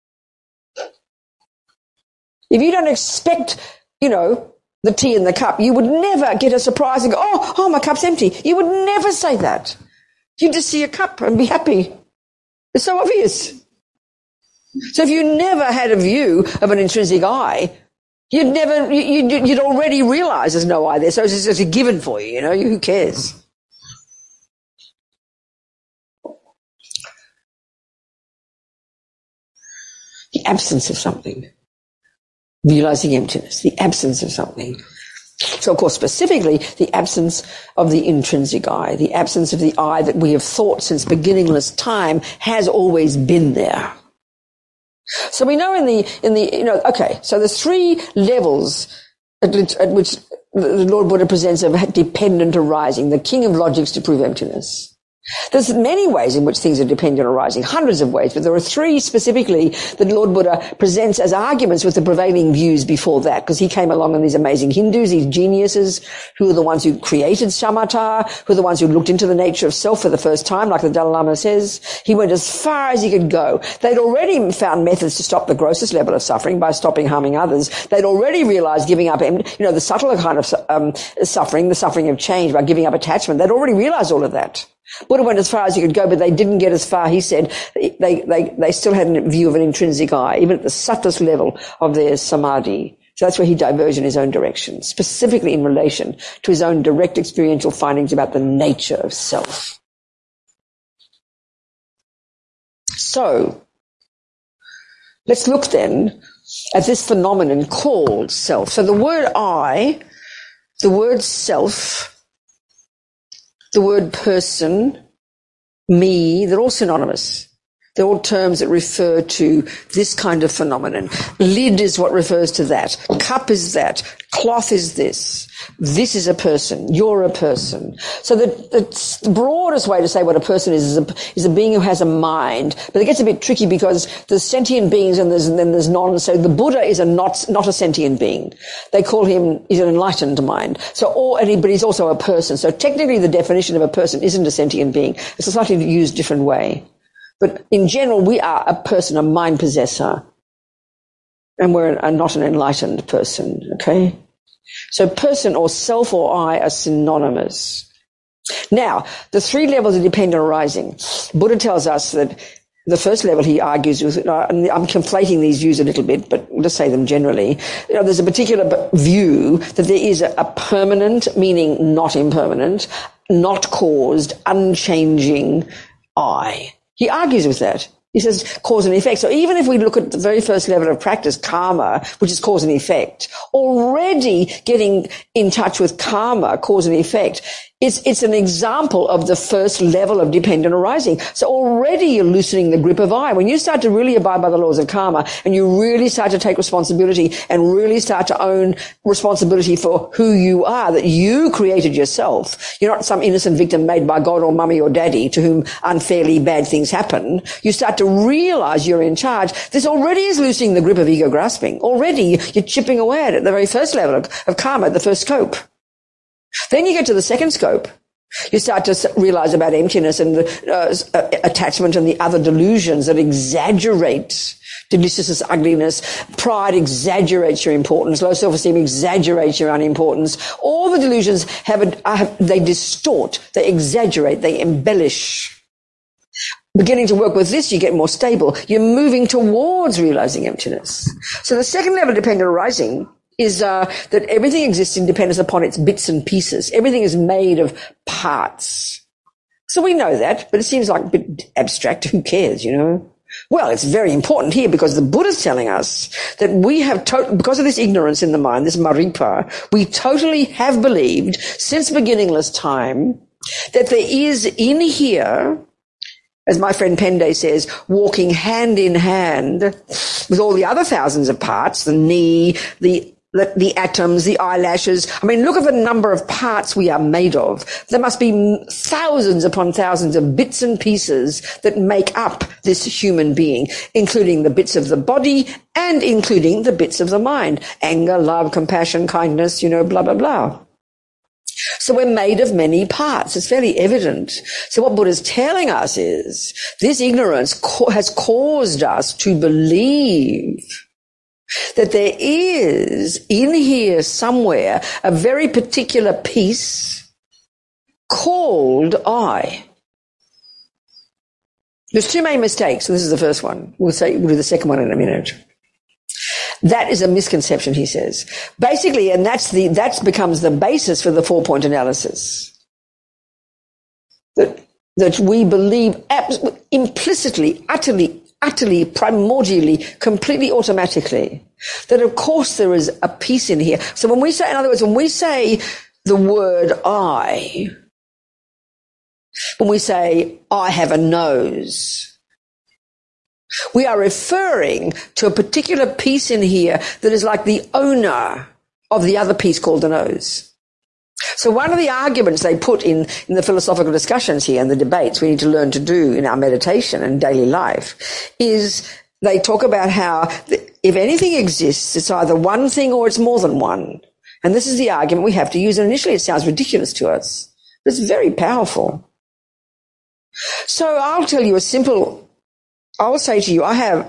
If you don't expect, the tea in the cup, you would never get a surprise and go, oh, my cup's empty. You would never say that. You'd just see a cup and be happy. It's so obvious. So if you never had a view of an intrinsic I, you'd already realize there's no I there. So it's just a given for you, who cares? The absence of something. Realizing emptiness, the absence of something. So, of course, specifically, the absence of the intrinsic I, the absence of the I that we have thought since beginningless time has always been there. So we know so there's three levels at which the Lord Buddha presents of dependent arising, the king of logics to prove emptiness. There's many ways in which things are dependent arising, hundreds of ways, but there are three specifically that Lord Buddha presents as arguments with the prevailing views before that, because he came along and these amazing Hindus, these geniuses, who are the ones who created shamatha, who are the ones who looked into the nature of self for the first time, like the Dalai Lama says. He went as far as he could go. They'd already found methods to stop the grossest level of suffering by stopping harming others. They'd already realized giving up, the subtler kind of suffering, the suffering of change by giving up attachment. They'd already realized all of that. Buddha went as far as he could go, but they didn't get as far. He said they still had a view of an intrinsic I, even at the subtlest level of their samadhi. So that's where he diverged in his own direction, specifically in relation to his own direct experiential findings about the nature of self. So let's look then at this phenomenon called self. So the word I, the word self, the word person, me, they're all synonymous. They're all terms that refer to this kind of phenomenon. Lid is what refers to that. Cup is that. Cloth is this. This is a person. You're a person. So the broadest way to say what a person is a being who has a mind. But it gets a bit tricky because there's sentient beings and then there's non. So the Buddha is not a sentient being. They call him, he's an enlightened mind. But he's also a person. So technically the definition of a person isn't a sentient being. It's a slightly used different way. But in general, we are a person, a mind possessor. And we're not an enlightened person, okay? So person or self or I are synonymous. Now, the three levels of dependent arising. Buddha tells us that the first level he argues with, I'm conflating these views a little bit, but we'll just say them generally. There's a particular view that there is a permanent, meaning not impermanent, not caused, unchanging I. He argues with that. He says cause and effect. So even if we look at the very first level of practice, karma, which is cause and effect, already getting in touch with karma, cause and effect, it's an example of the first level of dependent arising. So already you're loosening the grip of I. When you start to really abide by the laws of karma and you really start to take responsibility and really start to own responsibility for who you are, that you created yourself. You're not some innocent victim made by God or mummy or daddy to whom unfairly bad things happen. You start to realize you're in charge. This already is loosening the grip of ego grasping. Already you're chipping away at it, the very first level of karma, the first scope. Then you get to the second scope. You start to realize about emptiness and the attachment and the other delusions that exaggerate deliciousness, ugliness. Pride exaggerates your importance. Low self-esteem exaggerates your unimportance. All the delusions they distort, they exaggerate, they embellish. Beginning to work with this, you get more stable. You're moving towards realizing emptiness. So the second level of dependent arising is that everything exists in dependence upon its bits and pieces. Everything is made of parts. So we know that, but it seems like a bit abstract. Who cares, you know? Well, it's very important here because the Buddha's telling us that we have, because of this ignorance in the mind, this maripa, we totally have believed since beginningless time that there is in here, as my friend Pende says, walking hand in hand with all the other thousands of parts, the knee, the atoms, the eyelashes. I mean, look at the number of parts we are made of. There must be thousands upon thousands of bits and pieces that make up this human being, including the bits of the body and including the bits of the mind. Anger, love, compassion, kindness, blah, blah, blah. So we're made of many parts. It's fairly evident. So what Buddha's telling us is this ignorance has caused us to believe that there is in here somewhere a very particular piece called I. There's two main mistakes, and this is the first one. We'll do the second one in a minute. That is a misconception, he says. Basically, and that becomes the basis for the 4-point analysis. That we believe implicitly, utterly, primordially, completely automatically, that of course there is a piece in here. So when we say, in other words, when we say the word I, when we say I have a nose, we are referring to a particular piece in here that is like the owner of the other piece called the nose. So one of the arguments they put in the philosophical discussions here and the debates we need to learn to do in our meditation and daily life is they talk about how if anything exists, it's either one thing or it's more than one. And this is the argument we have to use. And initially it sounds ridiculous to us, but it's very powerful. So I'll tell you I will say to you, I have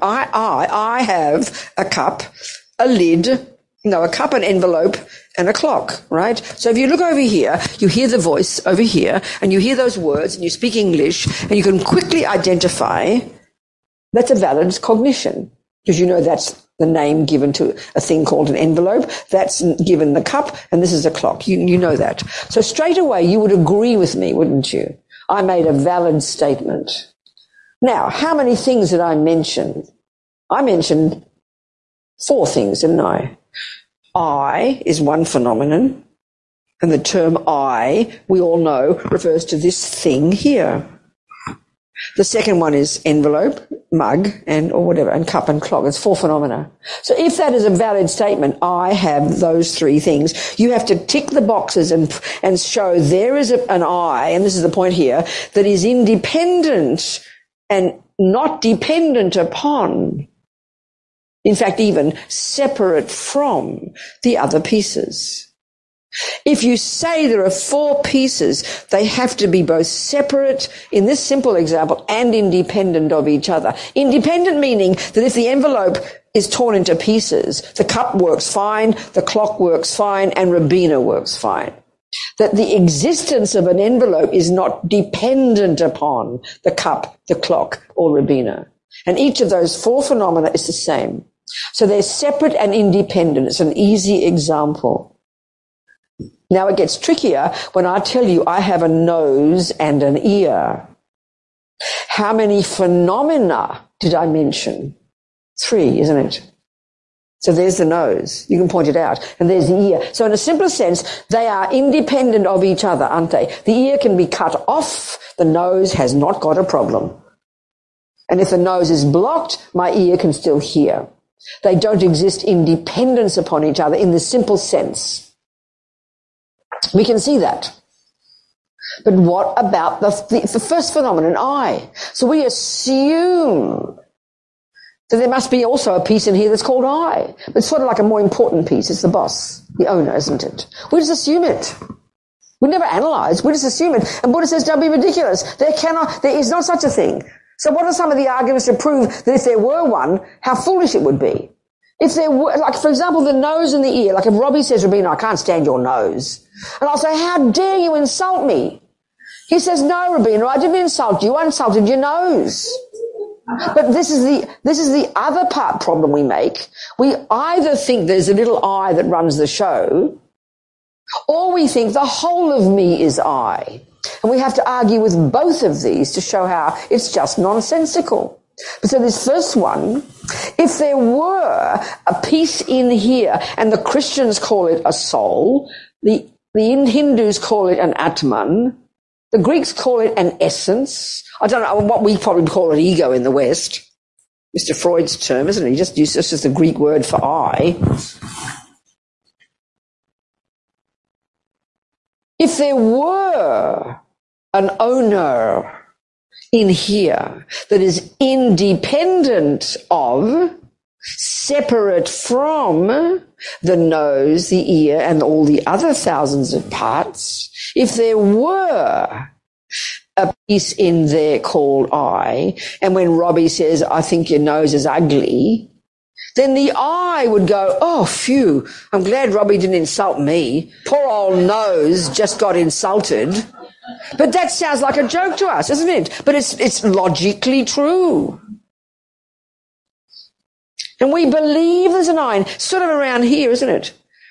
a cup, a lid, a cup, an envelope, and a clock, right? So if you look over here, you hear the voice over here, and you hear those words, and you speak English, and you can quickly identify that's a valid cognition, because that's the name given to a thing called an envelope, that's given the cup, and this is a clock. You know that. So straight away, you would agree with me, wouldn't you? I made a valid statement. Now, how many things did I mention? I mentioned 4 things, didn't I? I is one phenomenon, and the term I, we all know, refers to this thing here. The second one is envelope, mug, or whatever, and cup and clock. It's 4 phenomena. So if that is a valid statement, I have those 3 things. You have to tick the boxes and show there is an I, and this is the point here, that is independent and not dependent upon, in fact, even separate from the other pieces. If you say there are 4 pieces, they have to be both separate, in this simple example, and independent of each other. Independent meaning that if the envelope is torn into pieces, the cup works fine, the clock works fine, and Rabina works fine. That the existence of an envelope is not dependent upon the cup, the clock, or Rabina. And each of those 4 phenomena is the same. So they're separate and independent. It's an easy example. Now it gets trickier when I tell you I have a nose and an ear. How many phenomena did I mention? 3, isn't it? So there's the nose. You can point it out. And there's the ear. So in a simpler sense, they are independent of each other, aren't they? The ear can be cut off. The nose has not got a problem. And if the nose is blocked, my ear can still hear. They don't exist in dependence upon each other in the simple sense. We can see that. But what about the first phenomenon, eye? So we assume that there must be also a piece in here that's called I. But it's sort of like a more important piece. It's the boss, the owner, isn't it? We just assume it. We never analyze. We just assume it. And Buddha says, don't be ridiculous. There is not such a thing. So what are some of the arguments to prove that if there were one, how foolish it would be? If there were, like, for example, the nose and the ear. Like if Robbie says, Rabina, I can't stand your nose. And I'll say, how dare you insult me? He says, no, Rabina, I didn't insult you. I insulted your nose. But this is the other problem we make. We either think there's a little I that runs the show, or we think the whole of me is I. And we have to argue with both of these to show how it's just nonsensical. But so this first one, if there were a piece in here, and the Christians call it a soul, the Hindus call it an Atman, the Greeks call it an essence. I don't know what we probably call it ego in the West. Mr. Freud's term, isn't it? He just used this as the Greek word for I. If there were an owner in here that is independent of, separate from the nose, the ear, and all the other thousands of parts, if there were a piece in there called I, and when Robbie says, I think your nose is ugly, then the I would go, oh, phew, I'm glad Robbie didn't insult me. Poor old nose just got insulted. But that sounds like a joke to us, isn't it? But it's logically true. And we believe there's an I, sort of around here, isn't it?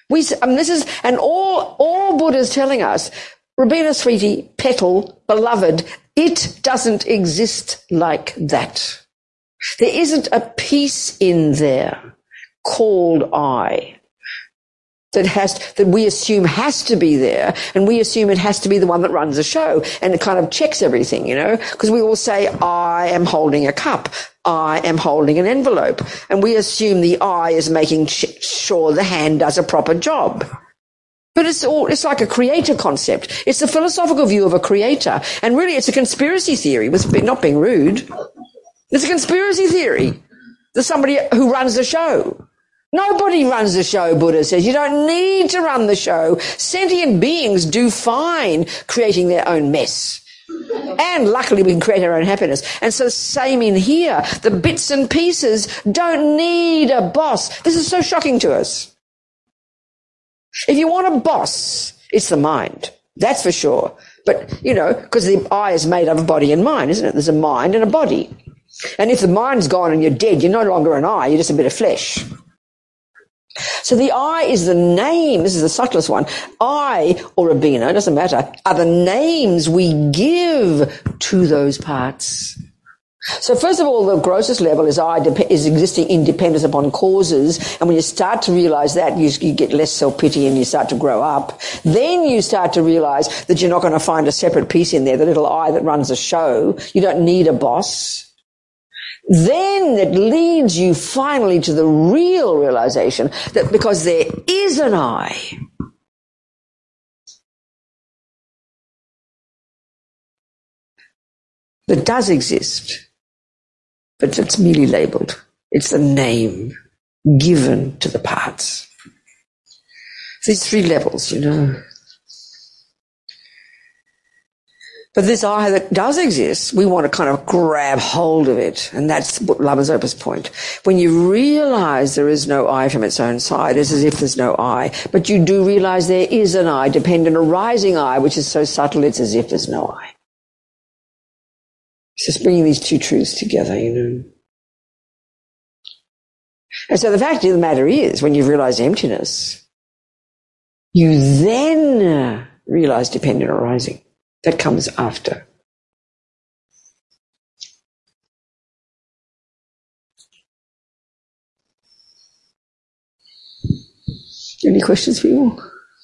All Buddha's telling us, Rabina sweetie, petal, beloved, it doesn't exist like that. There isn't a piece in there called I that we assume has to be there, and we assume it has to be the one that runs the show, and it kind of checks everything, you know, because we all say, I am holding a cup, I am holding an envelope, and we assume the I is making sure the hand does a proper job. But it's like a creator concept. It's the philosophical view of a creator, and really it's a conspiracy theory, with not being rude. It's a conspiracy theory. There's somebody who runs the show. Nobody runs the show, Buddha says. You don't need to run the show. Sentient beings do fine creating their own mess. And luckily we can create our own happiness. And so same in here. The bits and pieces don't need a boss. This is so shocking to us. If you want a boss, it's the mind. That's for sure. But, you know, because the I is made up of body and mind, isn't it? There's a mind and a body. And if the mind's gone and you're dead, you're no longer an I, you're just a bit of flesh. So the I is the name, this is the subtlest one. I, or Rabina, it doesn't matter, are the names we give to those parts. So first of all, the grossest level is I is existing independence upon causes, and when you start to realize that, you get less self-pity and you start to grow up. Then you start to realize that you're not going to find a separate piece in there, the little I that runs the show. You don't need a boss. Then it leads you finally to the real realization that because there is an I, that does exist, but it's merely labeled. It's the name given to the parts. These 3 levels, you know. But this I that does exist, we want to kind of grab hold of it. And that's Lama Zopa's point. When you realize there is no I from its own side, it's as if there's no I. But you do realize there is an I, dependent arising I, which is so subtle, it's as if there's no I. It's just bringing these 2 truths together, you know. And so the fact of the matter is, when you've realized emptiness, you then realize dependent arising. That comes after. Any questions, people?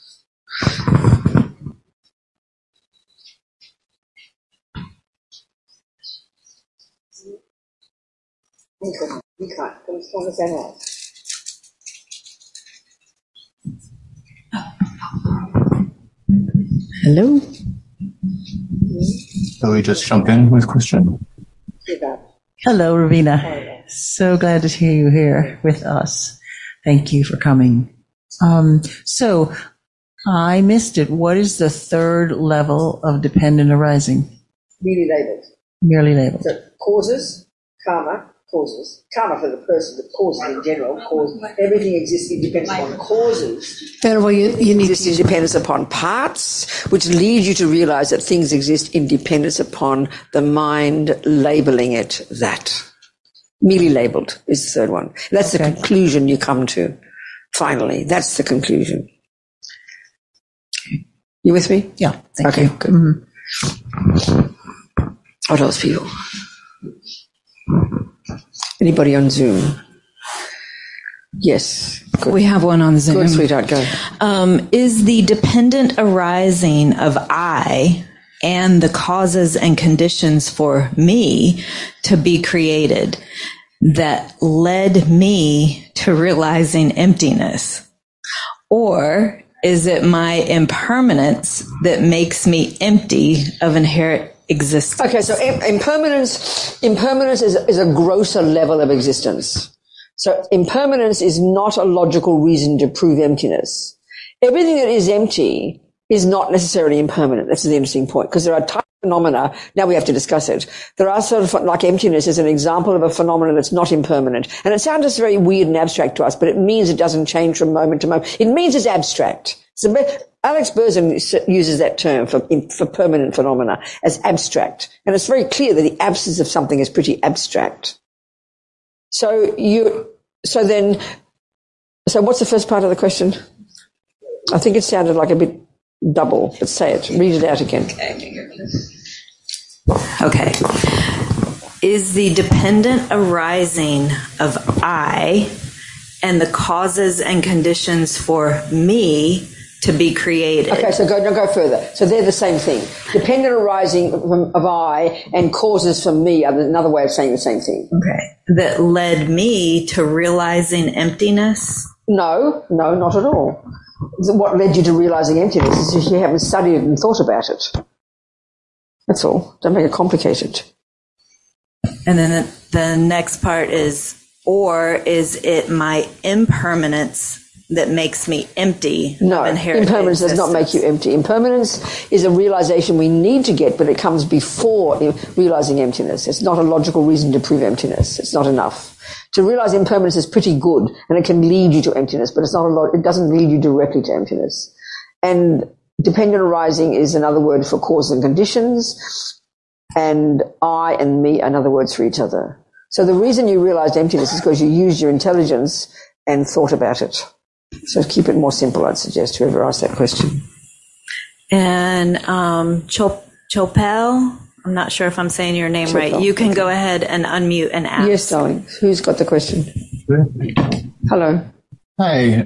Hello. Shall we just jump in with question? Hello, Ravina. So glad to hear you here with us. Thank you for coming. So I missed it. What is the third level of dependent arising? Merely labelled. Merely labeled. So causes, karma, causes. Karma for the person, but causes in general. Cause, everything exists independent upon causes. Venerable, you need Exists in dependence upon parts, which leads you to realize that things exist in dependence upon the mind labeling it that. Merely labeled is the third one. That's the conclusion you come to. Finally, that's the conclusion. You with me? Yeah. Thank Okay, you. good. Mm-hmm. What else, people? Anybody on Zoom? Yes. Good. We have one on Zoom. Good, sweetheart, go. Is the dependent arising of I and the causes and conditions for me to be created that led me to realizing emptiness? Or is it my impermanence that makes me empty of inherent existence? Okay, so impermanence is a grosser level of existence. So impermanence is not a logical reason to prove emptiness. Everything that is empty is not necessarily impermanent. That's the interesting point, because there are type phenomena. Now we have to discuss it. There are sort of like emptiness is an example of a phenomenon that's not impermanent. And it sounds very weird and abstract to us, but it means it doesn't change from moment to moment. It means it's abstract. So Alex Berzin uses that term for permanent phenomena as abstract. And it's very clear that the absence of something is pretty abstract. So what's the first part of the question? I think it sounded like a bit double. Let's say it. Read it out again. Okay. Is the dependent arising of I and the causes and conditions for me to be created? Okay, so go further. So they're the same thing. Dependent arising of I and causes for me are another way of saying the same thing. Okay. That led me to realizing emptiness? No, not at all. What led you to realizing emptiness is if you haven't studied it and thought about it. That's all. Don't make it complicated. And then the next part is, or is it my impermanence that makes me empty? No, impermanence does not make you empty. Impermanence is a realization we need to get, but it comes before realizing emptiness. It's not a logical reason to prove emptiness. It's not enough. To realize impermanence is pretty good, and it can lead you to emptiness, but it doesn't lead you directly to emptiness. And dependent arising is another word for causes and conditions, and I and me are another words for each other. So the reason you realized emptiness is because you used your intelligence and thought about it. So keep it more simple, I'd suggest, whoever asked that question. And Chopel, I'm not sure if I'm saying your name right. You can go ahead and unmute and ask. Yes, darling. Who's got the question? Hello. Hi.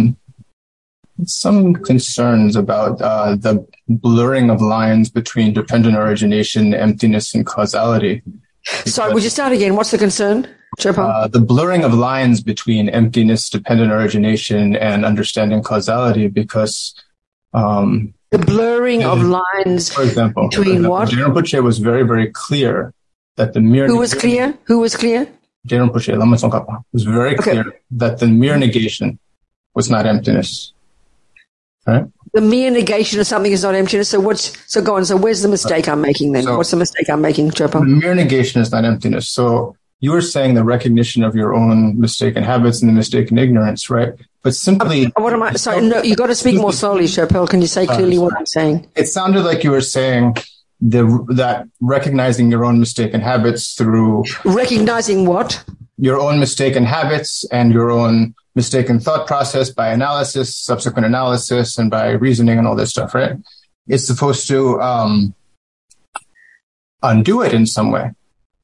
Some concerns about the blurring of lines between dependent origination, emptiness, and causality. Sorry, would you start again? What's the concern? The blurring of lines between emptiness, dependent origination, and understanding causality, because the blurring of lines, for example, between what? General Rinpoche was very, very clear that the mere... Who was clear? General Rinpoche, Lama Tsongkhapa, was very clear that the mere negation was not emptiness. Right? The mere negation of something is not emptiness. So go on. So where's the mistake I'm making then? What's the mistake I'm making, Chopel? The mere negation is not emptiness. So you were saying the recognition of your own mistaken habits and the mistaken ignorance, right? But simply... what am I... Sorry, no, you got to speak more slowly, Chopel. Can you say clearly what I'm saying? It sounded like you were saying that recognizing your own mistaken habits through... Recognizing what? Your own mistaken habits and your own mistaken thought process by analysis, subsequent analysis, and by reasoning and all this stuff, right? It's supposed to undo it in some way.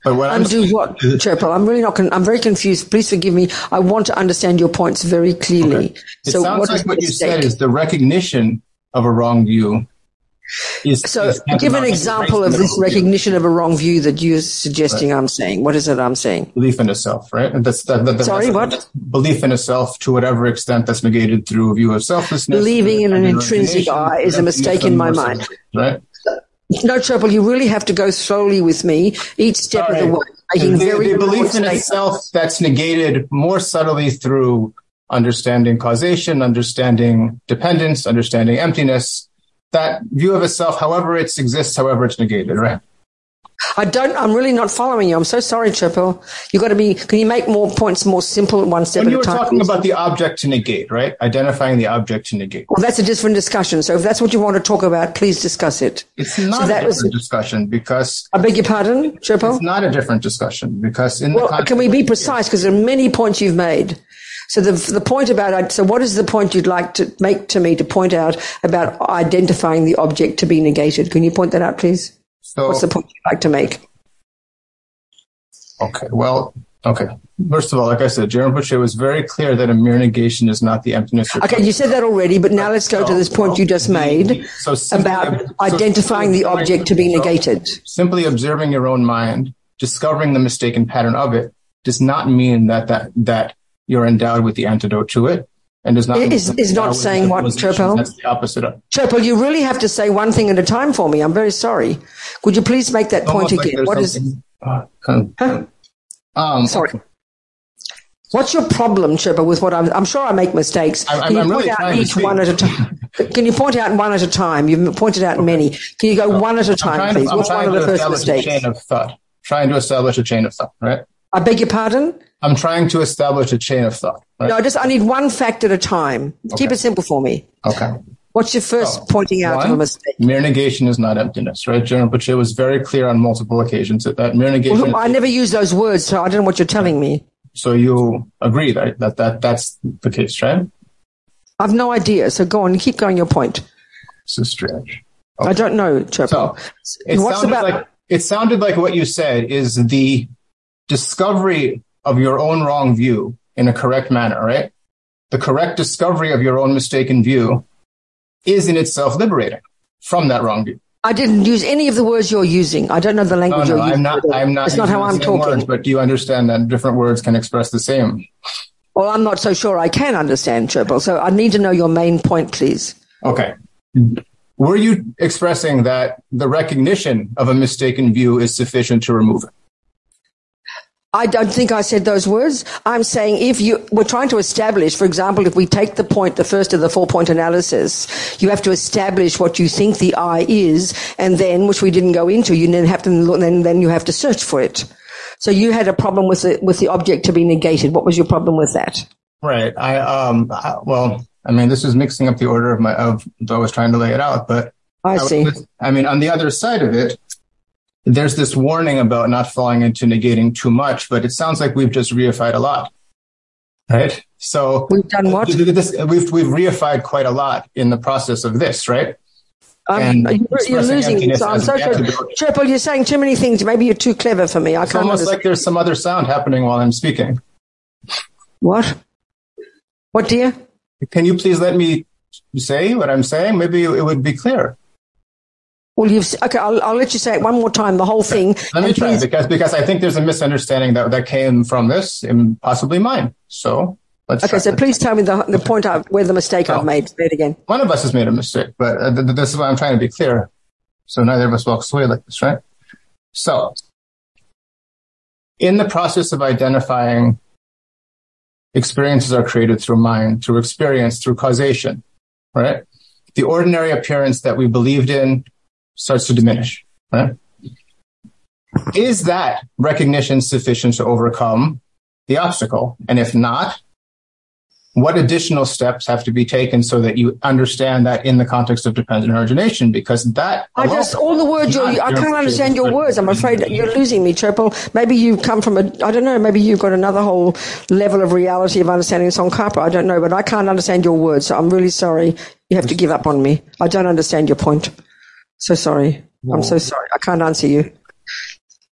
But what Undo what, Chirpal? I'm really not. I'm very confused. Please forgive me. I want to understand your points very clearly. Okay. It sounds like what you said is the recognition of a wrong view. Give an example of this recognition of a wrong view that you're suggesting. Right. I'm saying. What is it? I'm saying belief in a self, right? And Sorry, what? Belief in a self, to whatever extent that's negated through a view of selflessness. Believing in an intrinsic I is a mistake in my mind, right? No, Chirpal, you really have to go slowly with me each step of the way. The belief in itself that's negated more subtly through understanding causation, understanding dependence, understanding emptiness. That view of itself, however it exists, however it's negated, right? I'm really not following you. I'm so sorry, Chirpal. Can you make more points more simple one step at a time? When you were talking about the object to negate, right? Identifying the object to negate. Well, that's a different discussion. So if that's what you want to talk about, please discuss it. It's not a different discussion because... I beg your pardon, Chirpal? It's not a different discussion because can we be precise? Because there are many points you've made. So the point about, so what is the point you'd like to make to me to point out about identifying the object to be negated? Can you point that out, please? So, what's the point you'd like to make? Okay. First of all, like I said, Jerome Rinpoche was very clear that a mere negation is not the emptiness. Okay, you said that already, but now let's go to this point you just made about identifying the object to be negated. Simply observing your own mind, discovering the mistaken pattern of it, does not mean that you're endowed with the antidote to it. And does not is not saying what, Chirpal? That's the opposite of. Chirpal, you really have to say one thing at a time for me. I'm very sorry. Could you please make that point again? What is? Sorry. What's your problem, Chirpal, with what I'm sure I make mistakes. Can you point out each one at a time? Can you point out one at a time? You've pointed out many. Can you go one at a time, please? What's one of the first mistakes? Trying to establish a chain of thought, right? I beg your pardon? I'm trying to establish a chain of thought. Right? No, I need one fact at a time. Okay. Keep it simple for me. Okay. What's your first pointing out of a mistake? Mere negation is not emptiness, right? General Rinpoche was very clear on multiple occasions that mere negation... Well, I never use those words, so I don't know what you're telling me. So you agree that's the case, right? I've no idea, so go on, keep going your point. This is strange. Okay. I don't know, Chirpal. So it sounded like what you said is the discovery of your own wrong view in a correct manner, right? The correct discovery of your own mistaken view is in itself liberating from that wrong view. I didn't use any of the words you're using. I don't know the language you're using. I'm not. It's not how I'm talking. Words, but do you understand that different words can express the same? Well, I'm not so sure I can understand, Chirpal. So I need to know your main point, please. Okay. Were you expressing that the recognition of a mistaken view is sufficient to remove it? I don't think I said those words. I'm saying we're trying to establish, for example, if we take the first of the 4-point analysis, you have to establish what you think the I is, and then, which we didn't go into, you then have to look, then you have to search for it. So you had a problem with the object to be negated. What was your problem with that? Right. This is mixing up the order of I was trying to lay it out, but I see. On the other side of it, there's this warning about not falling into negating too much, but it sounds like we've just reified a lot, right? So we've done what? We've reified quite a lot in the process of this, right? You're losing me, so I'm so sorry. Chirpal, you're saying too many things. Maybe you're too clever for me. It's almost like there's some other sound happening while I'm speaking. What? What, dear? Can you please let me say what I'm saying? Maybe it would be clear. Well, I'll let you say it one more time, the whole thing. Let me try, because I think there's a misunderstanding that came from this, and possibly mine. So let's try. So please tell me the point where the mistake I've made. Say it again. One of us has made a mistake, but this is why I'm trying to be clear. So neither of us walks away like this, right? So in the process of identifying, experiences are created through mind, through experience, through causation, right? The ordinary appearance that we believed in starts to diminish, right? Is that recognition sufficient to overcome the obstacle? And if not, what additional steps have to be taken so that you understand that in the context of dependent origination? Because that I can't understand your words. I'm afraid that you're losing me, Chirpal. Maybe you come from maybe you've got another whole level of reality of understanding Tsongkhapa. I don't know, but I can't understand your words. So I'm really sorry. You have to give up on me. I don't understand your point. So sorry. I'm so sorry. I can't answer you.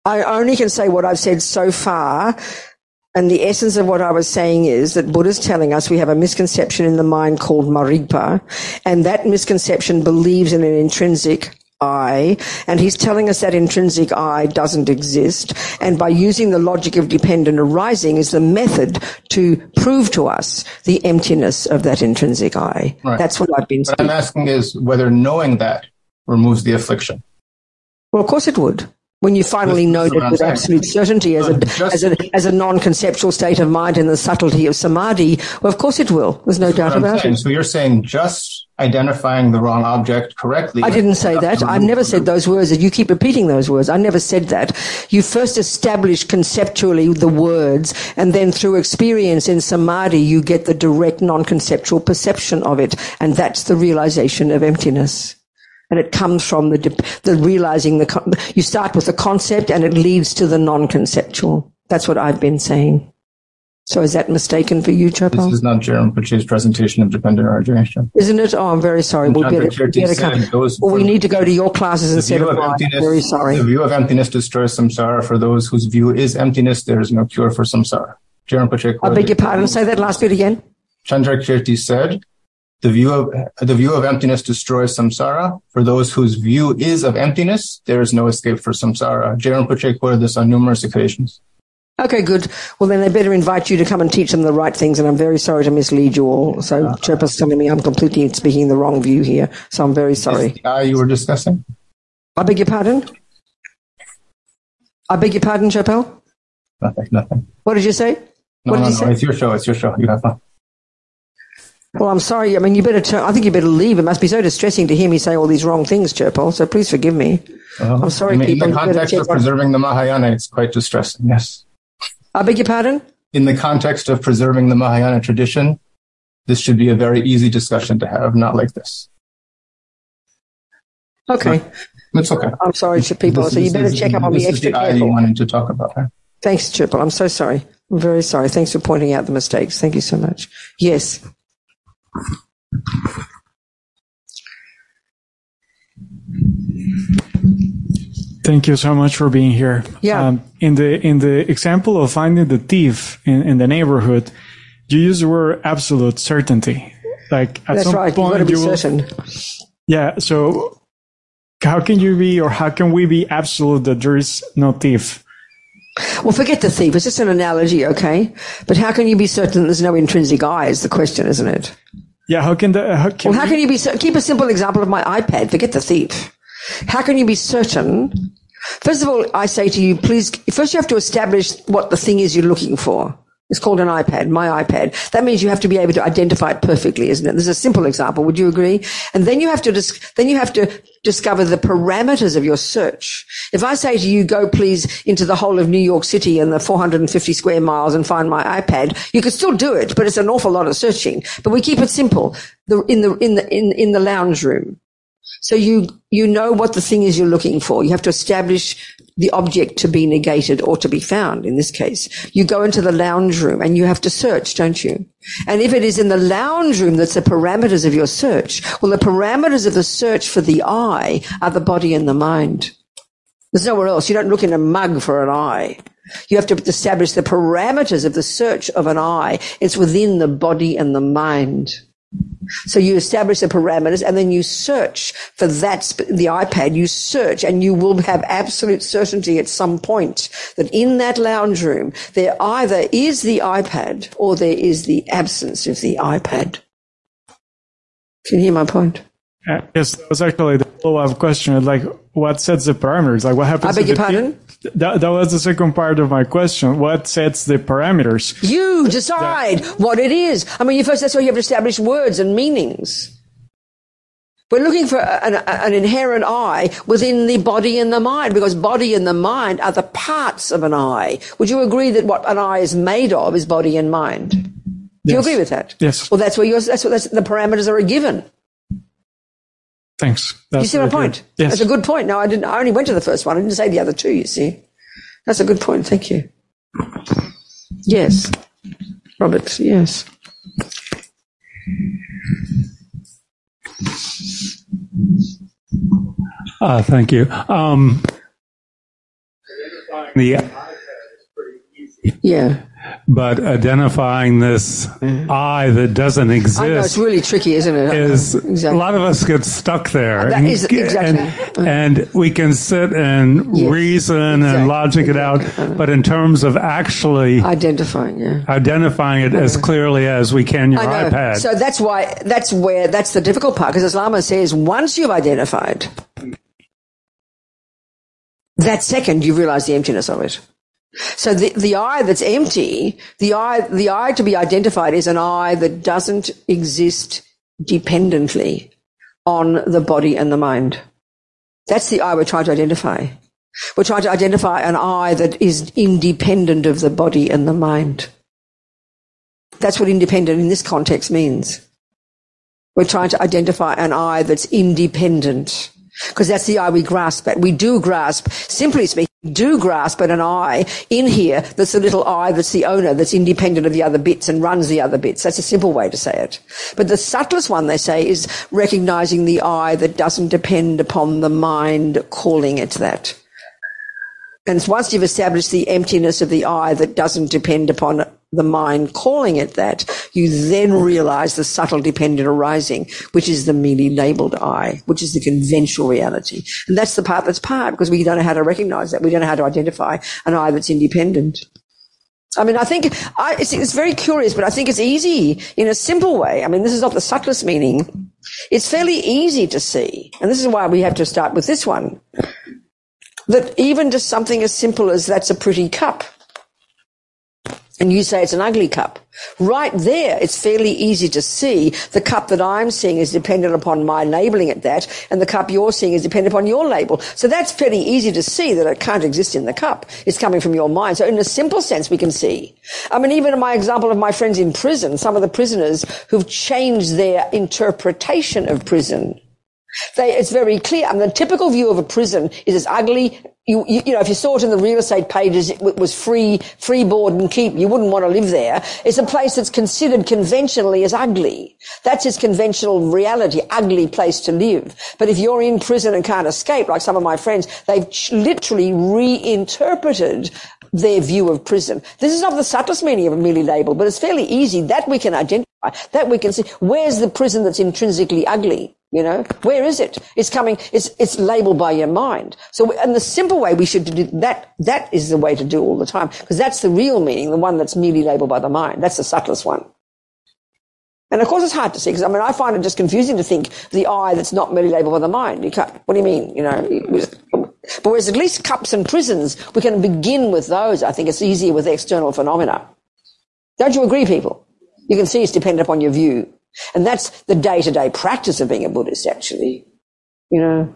I only can say what I've said so far. And the essence of what I was saying is that Buddha's telling us we have a misconception in the mind called marigpa, and that misconception believes in an intrinsic I, and he's telling us that intrinsic I doesn't exist, and by using the logic of dependent arising is the method to prove to us the emptiness of that intrinsic I. Right. That's what I've been What speaking. I'm asking is whether knowing that removes the affliction. Well, of course it would. When you finally know That's what it I'm with saying. absolute certainty as a non-conceptual state of mind in the subtlety of samadhi, well, of course it will. There's no doubt about it. So you're saying just identifying the wrong object correctly. I didn't say that. I never said those words. You keep repeating those words. I never said that. You first establish conceptually the words, and then through experience in samadhi, you get the direct non-conceptual perception of it, and that's the realization of emptiness. And it comes from the realizing you start with the concept and it leads to the non-conceptual. That's what I've been saying. So is that mistaken for you, Chopal? This is not Jerome Pache's presentation of dependent origination. Isn't it? Oh, I'm very sorry. We need to go to your classes instead of mine. I'm very sorry. The view of emptiness destroys samsara. For those whose view is emptiness, there is no cure for samsara. Jerome Pache. I beg your pardon. Say that last bit again. Chandrakirti said, the view of emptiness destroys samsara. For those whose view is of emptiness, there is no escape for samsara. Jerome Pache quoted this on numerous occasions. Okay, good. Well, then they better invite you to come and teach them the right things, and I'm very sorry to mislead you all. So Chopal's telling me I'm completely speaking the wrong view here, so I'm very sorry. Is the I you were discussing? I beg your pardon? I beg your pardon, Chopal? Nothing. What did you say? No, it's your show. It's your show. You have fun. Well, I'm sorry. I mean, I think you better leave. It must be so distressing to hear me say all these wrong things, Chopal, so please forgive me. I'm sorry, people. In the context of preserving the Mahayana, it's quite distressing, yes. I beg your pardon? In the context of preserving the Mahayana tradition, this should be a very easy discussion to have, not like this. Okay. It's okay. I'm sorry, people. So you better check up on me extra careful. You wanted to talk about that. Thanks, Chopal. I'm so sorry. I'm very sorry. Thanks for pointing out the mistakes. Thank you so much. Yes. Thank you so much for being here. Yeah. In the example of finding the thief in the neighborhood, you use the word absolute certainty. Like at That's some right. point You've got to be certain. Yeah. So how can you be, or how can we be absolute that there is no thief? Well, forget the thief. It's just an analogy, okay? But how can you be certain there's no intrinsic I is the question, isn't it? Yeah. How can you be? Keep a simple example of my iPad. Forget the thief. How can you be certain? First of all, I say to you, please, first you have to establish what the thing is you're looking for. It's called an iPad, my iPad. That means you have to be able to identify it perfectly, isn't it? This is a simple example. Would you agree? And then you have to discover the parameters of your search. If I say to you, go please into the whole of New York City and the 450 square miles and find my iPad, you could still do it, but it's an awful lot of searching. But we keep it simple. In the lounge room. So you know what the thing is you're looking for. You have to establish the object to be negated or to be found in this case. You go into the lounge room and you have to search, don't you? And if it is in the lounge room that's the parameters of your search, well, the parameters of the search for the I are the body and the mind. There's nowhere else. You don't look in a mug for an I. You have to establish the parameters of the search of an I. It's within the body and the mind. So you establish the parameters and then you search for the iPad, you search and you will have absolute certainty at some point that in that lounge room there either is the iPad or there is the absence of the iPad. Can you hear my point? Yes, that was actually the follow-up question. Like, what sets the parameters? Like, what happens? I beg your pardon? That was the second part of my question. What sets the parameters? You decide what it is. I mean, that's why you have to establish words and meanings. We're looking for an inherent I within the body and the mind, because body and the mind are the parts of an I. Would you agree that what an I is made of is body and mind? Do you agree with that? Yes. Well, that's the parameters are a given. Thanks. You see my point? Yes. That's a good point. No, I didn't. I only went to the first one. I didn't say the other two, you see. That's a good point. Thank you. Yes. Robert, yes. Thank you. the Yeah. but identifying this I that doesn't I know, exist it's really tricky, isn't it? is Exactly. a lot of us get stuck there. That is exactly. And we can sit and Yes, reason exactly, and logic it out, but in terms of actually Identifying, yeah. identifying it as clearly as we can your I know. iPad. So that's the difficult part, because as Lama says, once you've identified, that second you realize the emptiness of it. So the I that's empty, the I to be identified is an I that doesn't exist dependently on the body and the mind. That's the I we're trying to identify. We're trying to identify an I that is independent of the body and the mind. That's what independent in this context means. We're trying to identify an I that's independent, because that's the I we grasp at. We do grasp, simply speaking, do grasp at an I in here that's the little I that's the owner, that's independent of the other bits and runs the other bits. That's a simple way to say it. But the subtlest one, they say, is recognizing the I that doesn't depend upon the mind calling it that. And once you've established the emptiness of the I that doesn't depend upon the mind calling it that, you then realize the subtle dependent arising, which is the merely labeled I, which is the conventional reality. And that's the part that's part, because we don't know how to recognize that. We don't know how to identify an I that's independent. I mean, I think it's very curious, but I think it's easy in a simple way. I mean, this is not the subtlest meaning. It's fairly easy to see. And this is why we have to start with this one. That even just something as simple as that's a pretty cup, and you say it's an ugly cup, right there it's fairly easy to see the cup that I'm seeing is dependent upon my labeling it that, and the cup you're seeing is dependent upon your label. So that's fairly easy to see that it can't exist in the cup. It's coming from your mind. So in a simple sense we can see. I mean, even in my example of my friends in prison, some of the prisoners who've changed their interpretation of prison, it's very clear. I mean, the typical view of a prison is it's ugly. You know, if you saw it in the real estate pages, it was free board and keep. You wouldn't want to live there. It's a place that's considered conventionally as ugly. That's its conventional reality, ugly place to live. But if you're in prison and can't escape, like some of my friends, they've literally reinterpreted their view of prison. This is not the subtlest meaning of a merely label, but it's fairly easy. That we can identify. That we can see. Where's the prison that's intrinsically ugly? You know, where is it? It's coming, it's labeled by your mind. So, and the simple way we should do that is the way to do all the time, because that's the real meaning, the one that's merely labeled by the mind. That's the subtlest one. And of course it's hard to see, because I mean, I find it just confusing to think the I that's not merely labeled by the mind. You can't, what do you mean? You know, but whereas at least cups and prisons, we can begin with those. I think it's easier with external phenomena. Don't you agree, people? You can see it's dependent upon your view. And that's the day-to-day practice of being a Buddhist, actually. You know,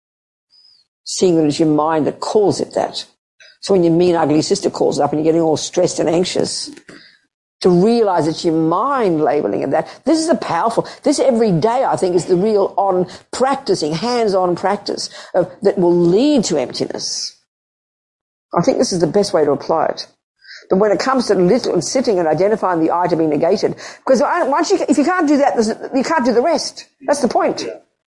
seeing that it's your mind that calls it that. So when your mean, ugly sister calls it up and you're getting all stressed and anxious, to realize it's your mind labeling it that. This is this every day, I think, is the real hands-on practice that will lead to emptiness. I think this is the best way to apply it. But when it comes to little and sitting and identifying the I to be negated, because if you can't do that, you can't do the rest. That's the point.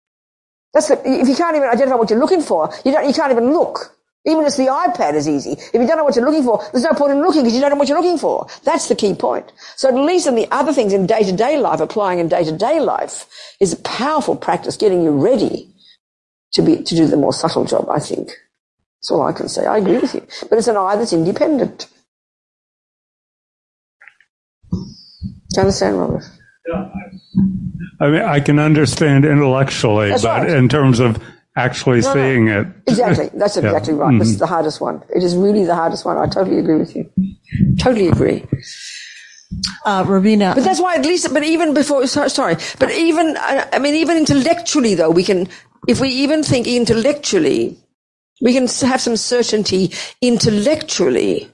If you can't even identify what you're looking for, you can't even look. Even as the iPad is easy. If you don't know what you're looking for, there's no point in looking because you don't know what you're looking for. That's the key point. So at least in the other things in day-to-day life, applying in day-to-day life, is a powerful practice getting you ready to do the more subtle job, I think. That's all I can say. I agree with you. But it's an I that's independent. Do you understand, Robert? Yeah. I mean, I can understand intellectually, That's but right. in terms of actually seeing it. Exactly. That's exactly right. This is the hardest one. It is really the hardest one. I totally agree with you. Totally agree. Robina. But that's why at least, but even before, sorry, but even, I mean, even intellectually though, if we even think intellectually, we can have some certainty intellectually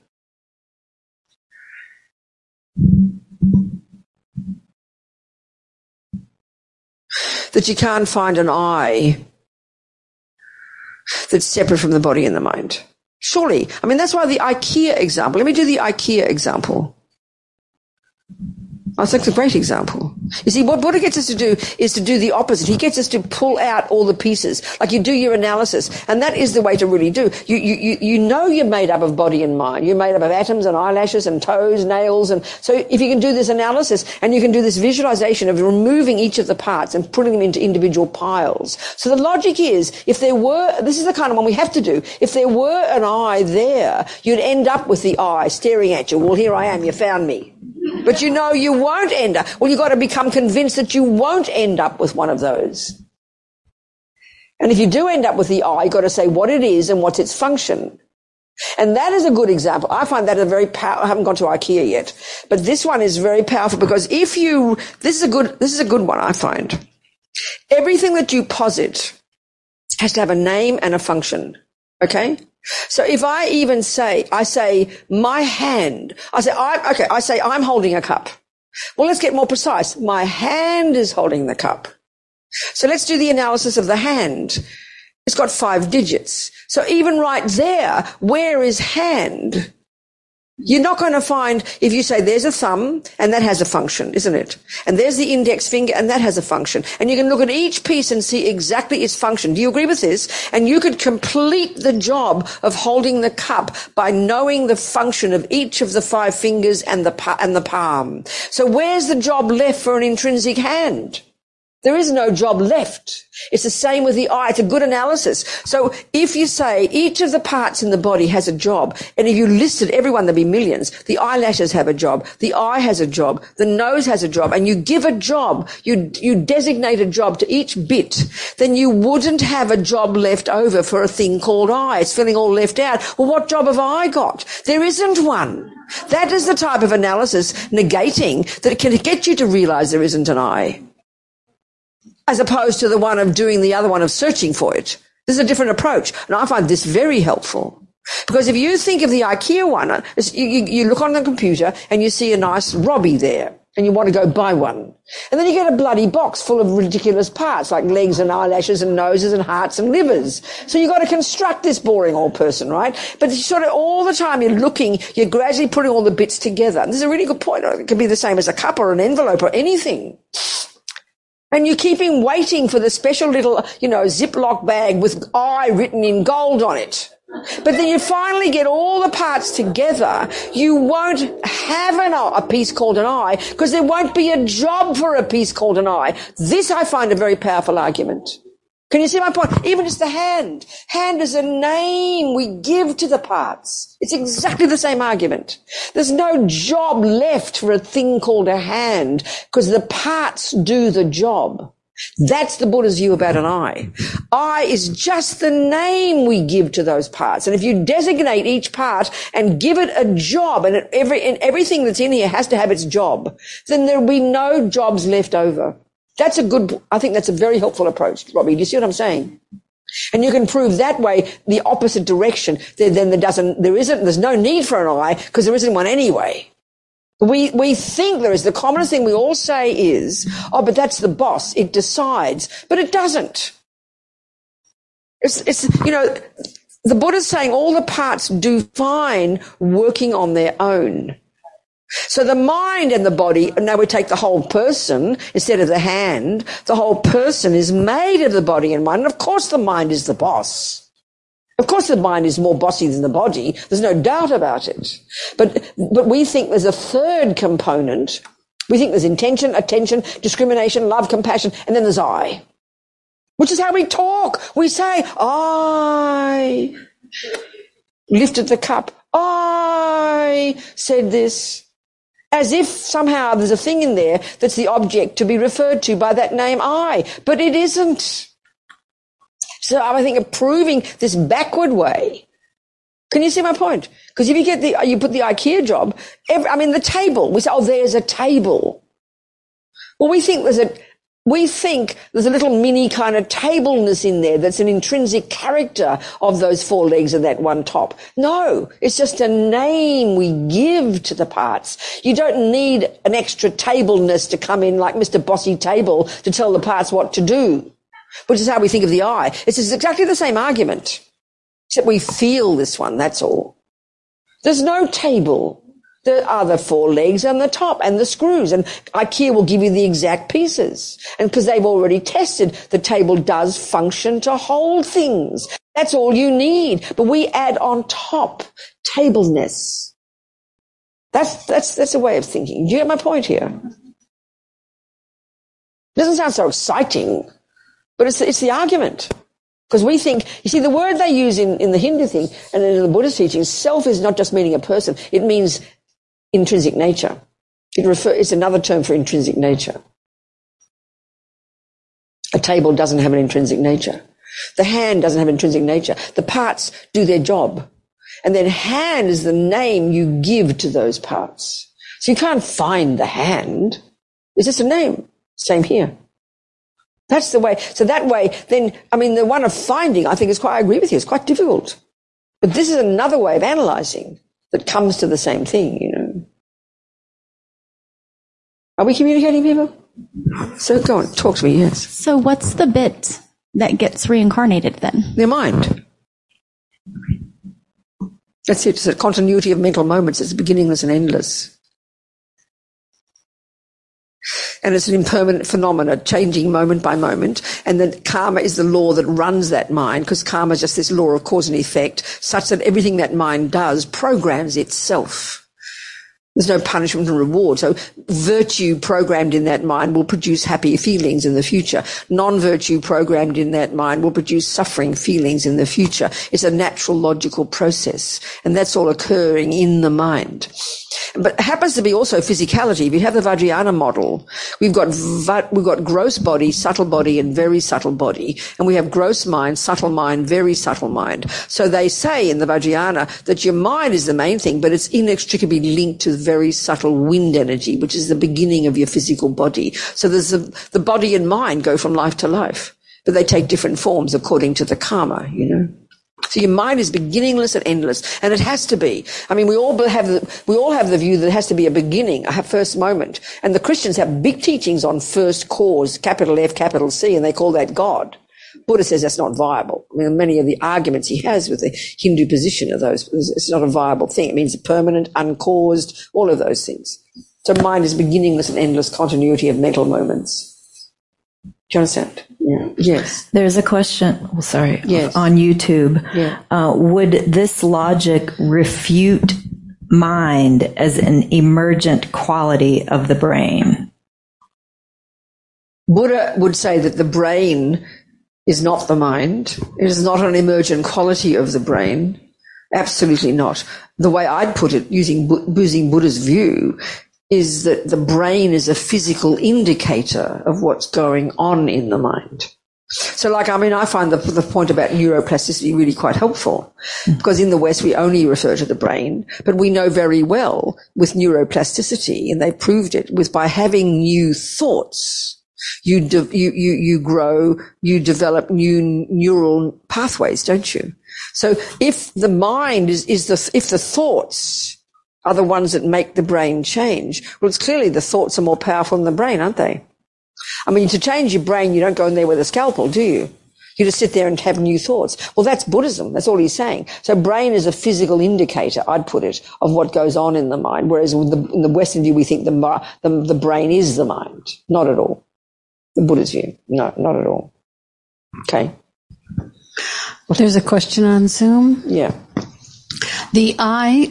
that you can't find an I that's separate from the body and the mind. Surely. I mean, that's why the IKEA example, let me do the IKEA example. Oh, so that's a great example. You see, what Buddha gets us to do is to do the opposite. He gets us to pull out all the pieces, like you do your analysis, and that is the way to really do. You know you're made up of body and mind. You're made up of atoms and eyelashes and toes, nails, and so if you can do this analysis and you can do this visualization of removing each of the parts and putting them into individual piles. So the logic is, if there were, this is the kind of one we have to do, if there were an eye there, you'd end up with the eye staring at you. Well, here I am, you found me. But you know you won't end up. Well, you've got to become convinced that you won't end up with one of those. And if you do end up with the eye, you've got to say what it is and what's its function. And that is a good example. I find that a very I haven't gone to IKEA yet, but this one is very powerful because this is a good one, I find. Everything that you posit has to have a name and a function. Okay? So if I even say my hand, I say I'm holding a cup. Well, let's get more precise. My hand is holding the cup. So let's do the analysis of the hand. It's got 5 digits. So even right there, where is hand? You're not going to find, if you say there's a thumb and that has a function, isn't it? And there's the index finger and that has a function. And you can look at each piece and see exactly its function. Do you agree with this? And you could complete the job of holding the cup by knowing the function of each of the 5 fingers and the palm. So where's the job left for an intrinsic hand? There is no job left. It's the same with the eye. It's a good analysis. So if you say each of the parts in the body has a job, and if you listed everyone, there'd be millions. The eyelashes have a job. The eye has a job. The nose has a job. And you give a job, you designate a job to each bit, then you wouldn't have a job left over for a thing called eye. It's feeling all left out. Well, what job have I got? There isn't one. That is the type of analysis negating that can get you to realize there isn't an eye, as opposed to the one of doing the other one of searching for it. This is a different approach. And I find this very helpful. Because if you think of the IKEA one, you look on the computer and you see a nice Robbie there and you want to go buy one. And then you get a bloody box full of ridiculous parts like legs and eyelashes and noses and hearts and livers. So you've got to construct this boring old person, right? But sort of all the time you're looking, you're gradually putting all the bits together. And this is a really good point. It could be the same as a cup or an envelope or anything. And you're keeping waiting for the special little, Ziploc bag with eye written in gold on it. But then you finally get all the parts together. You won't have a piece called an eye because there won't be a job for a piece called an eye. This I find a very powerful argument. Can you see my point? Even just the hand. Hand is a name we give to the parts. It's exactly the same argument. There's no job left for a thing called a hand because the parts do the job. That's the Buddha's view about an eye. Eye is just the name we give to those parts. And if you designate each part and give it a job, and everything that's in here has to have its job, then there'll be no jobs left over. I think that's a very helpful approach, Robbie. Do you see what I'm saying? And you can prove that way the opposite direction. There's no need for an eye because there isn't one anyway. We think there is. The commonest thing we all say is, but that's the boss. It decides. But it doesn't. The Buddha's saying all the parts do fine working on their own. So the mind and the body, now we take the whole person instead of the hand, the whole person is made of the body and mind. And of course the mind is the boss. Of course the mind is more bossy than the body. There's no doubt about it. But we think there's a third component. We think there's intention, attention, discrimination, love, compassion, and then there's I. Which is how we talk. We say, I lifted the cup. I said this. As if somehow there's a thing in there that's the object to be referred to by that name I. But it isn't. So I think of proving this backward way. Can you see my point? Because if you put the IKEA job, the table, we say, there's a table. Well, we think there's a little mini kind of tableness in there that's an intrinsic character of those 4 legs and that one top. No, it's just a name we give to the parts. You don't need an extra tableness to come in like Mr. Bossy Table to tell the parts what to do, which is how we think of the eye. It's exactly the same argument, except we feel this one, that's all. There's no table. There are the 4 legs and the top and the screws, and IKEA will give you the exact pieces. And because they've already tested, the table does function to hold things. That's all you need. But we add on top tableness. That's a way of thinking. Do you get my point here? It doesn't sound so exciting, but it's the argument. Because we think, you see, the word they use in the Hindu thing and in the Buddhist teaching, self is not just meaning a person. It means intrinsic nature. It's another term for intrinsic nature. A table doesn't have an intrinsic nature. The hand doesn't have intrinsic nature. The parts do their job. And then hand is the name you give to those parts. So you can't find the hand. It's just a name. Same here. That's the way. So that way, then, I mean, the one of finding, I think is quite, I agree with you, it's quite difficult. But this is another way of analyzing that comes to the same thing, you know. Are we communicating, people? So go on, talk to me, yes. So what's the bit that gets reincarnated then? Their mind. That's it. It's a continuity of mental moments. It's beginningless and endless. And it's an impermanent phenomena, changing moment by moment. And then karma is the law that runs that mind, because karma is just this law of cause and effect, such that everything that mind does programs itself. There's no punishment and reward. So virtue programmed in that mind will produce happy feelings in the future. Non-virtue programmed in that mind will produce suffering feelings in the future. It's a natural logical process. And that's all occurring in the mind. But it happens to be also physicality. If you have the Vajrayana model, we've got gross body, subtle body, and very subtle body. And we have gross mind, subtle mind, very subtle mind. So they say in the Vajrayana that your mind is the main thing, but it's inextricably linked to very subtle wind energy, which is the beginning of your physical body. So there's the body and mind go from life to life, but they take different forms according to the karma, you know. So your mind is beginningless and endless, and it has to be. I mean, we all have the view that it has to be a beginning, a first moment. And the Christians have big teachings on first cause, capital F, capital C, and they call that God. Buddha says that's not viable. I mean, many of the arguments he has with the Hindu position are those. It's not a viable thing. It means permanent, uncaused, all of those things. So mind is beginningless and endless continuity of mental moments. Do you understand? Yeah. Yes. There's a question, yes. on YouTube. Yeah. Would this logic refute mind as an emergent quality of the brain? Buddha would say that the brain is not the mind. It is not an emergent quality of the brain. Absolutely not. The way I'd put it, using Buddha's view, is that the brain is a physical indicator of what's going on in the mind. So, I find the point about neuroplasticity really quite helpful, because in the West we only refer to the brain, but we know very well with neuroplasticity, and they proved it, by having new thoughts, you grow, you develop new neural pathways, don't you? So if the mind if the thoughts are the ones that make the brain change, well, it's clearly the thoughts are more powerful than the brain, aren't they? I mean, to change your brain, you don't go in there with a scalpel, do you? You just sit there and have new thoughts. Well, that's Buddhism. That's all he's saying. So brain is a physical indicator, I'd put it, of what goes on in the mind. Whereas in the Western view, we think the brain is the mind. Not at all. The Buddha's view. No, not at all. Okay. There's a question on Zoom. Yeah. The I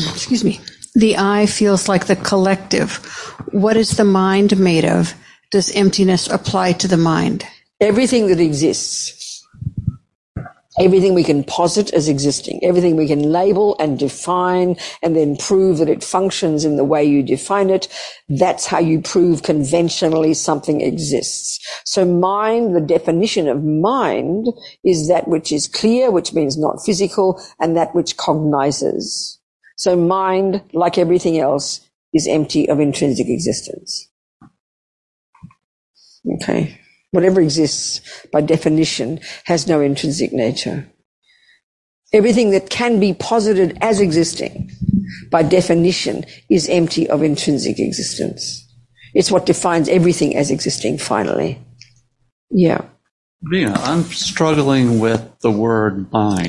feels like the collective. What is the mind made of? Does emptiness apply to the mind? Everything that exists. Everything we can posit as existing. Everything we can label and define and then prove that it functions in the way you define it. That's how you prove conventionally something exists. So mind, the definition of mind, is that which is clear, which means not physical, and that which cognizes. So mind, like everything else, is empty of intrinsic existence. Okay. Whatever exists by definition has no intrinsic nature. Everything that can be posited as existing by definition is empty of intrinsic existence. It's what defines everything as existing finally. Yeah. Rena, I'm struggling with the word mind.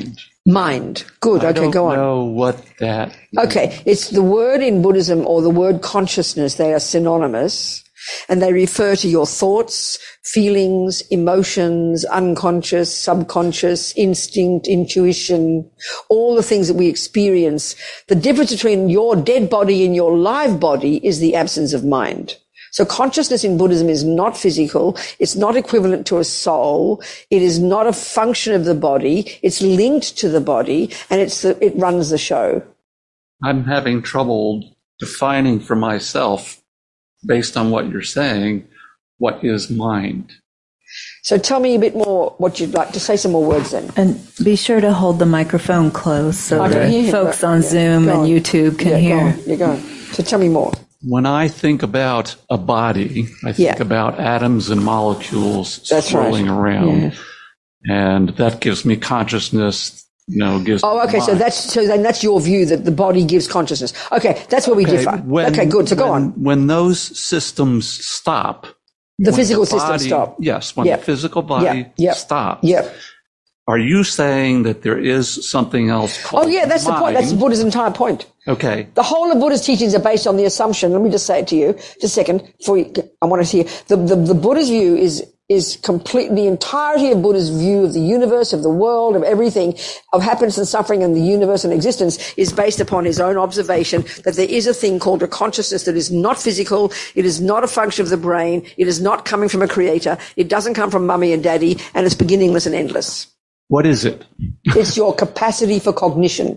Mind. Good. Okay, go on. I don't know what that Okay, it's the word in Buddhism or the word consciousness. They are synonymous, and they refer to your thoughts, feelings, emotions, unconscious, subconscious, instinct, intuition, all the things that we experience. The difference between your dead body and your live body is the absence of mind. So consciousness in Buddhism is not physical. It's not equivalent to a soul. It is not a function of the body. It's linked to the body, and it runs the show. I'm having trouble defining for myself, based on what you're saying, what is mind. So tell me a bit more what you'd like to say, some more words then. And be sure to hold the microphone close so I can hear that him, folks but- on yeah, Zoom go and on. YouTube can hear. You're going. So tell me more. When I think about a body, I think Yeah. about atoms and molecules That's swirling right. around. Yeah. And that gives me consciousness, gives Oh, me okay. So mind. that's your view that the body gives consciousness. Okay, that's where we differ. Okay, good. So go on. When those systems stop, The when physical body- systems stop. Yes, when Yep. the physical body Yep. stops. Yep. Are you saying that there is something else called Oh, yeah. That's the point. That's mind? Buddha's entire point. Okay. The whole of Buddha's teachings are based on the assumption. Let me just say it to you, just a second, I want to hear. The Buddha's view is complete, the entirety of Buddha's view of the universe, of the world, of everything, of happiness and suffering and the universe and existence is based upon his own observation that there is a thing called a consciousness that is not physical. It is not a function of the brain. It is not coming from a creator. It doesn't come from mummy and daddy, and it's beginningless and endless. What is it? It's your capacity for cognition.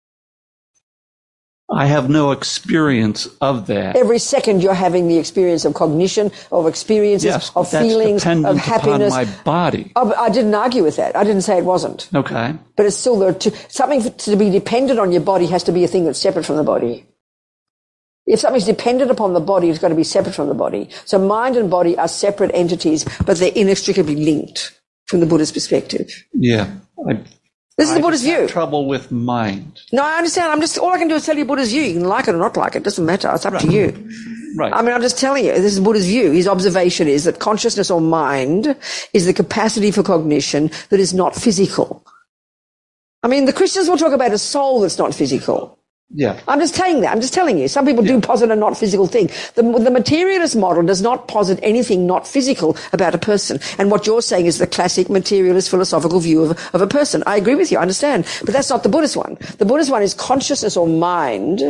I have no experience of that. Every second you're having the experience of cognition, of experiences, Yes, of that's feelings, dependent of happiness. upon my body. Oh, but I didn't argue with that. I didn't say it wasn't. Okay. But it's still there. Something to be dependent on your body has to be a thing that's separate from the body. If something's dependent upon the body, it's got to be separate from the body. So mind and body are separate entities, but they're inextricably linked from the Buddhist perspective. Yeah. This is the Buddha's just have view. trouble with mind. No, I understand. All I can do is tell you Buddha's view. You can like it or not like it. It doesn't matter. It's up to you. Right. I mean, I'm just telling you, this is Buddha's view. His observation is that consciousness or mind is the capacity for cognition that is not physical. I mean, the Christians will talk about a soul that's not physical. Yeah. I'm just saying that. I'm just telling you. Some people do posit a not physical thing. The materialist model does not posit anything not physical about a person. And what you're saying is the classic materialist philosophical view of a person. I agree with you. I understand. But that's not the Buddhist one. The Buddhist one is consciousness or mind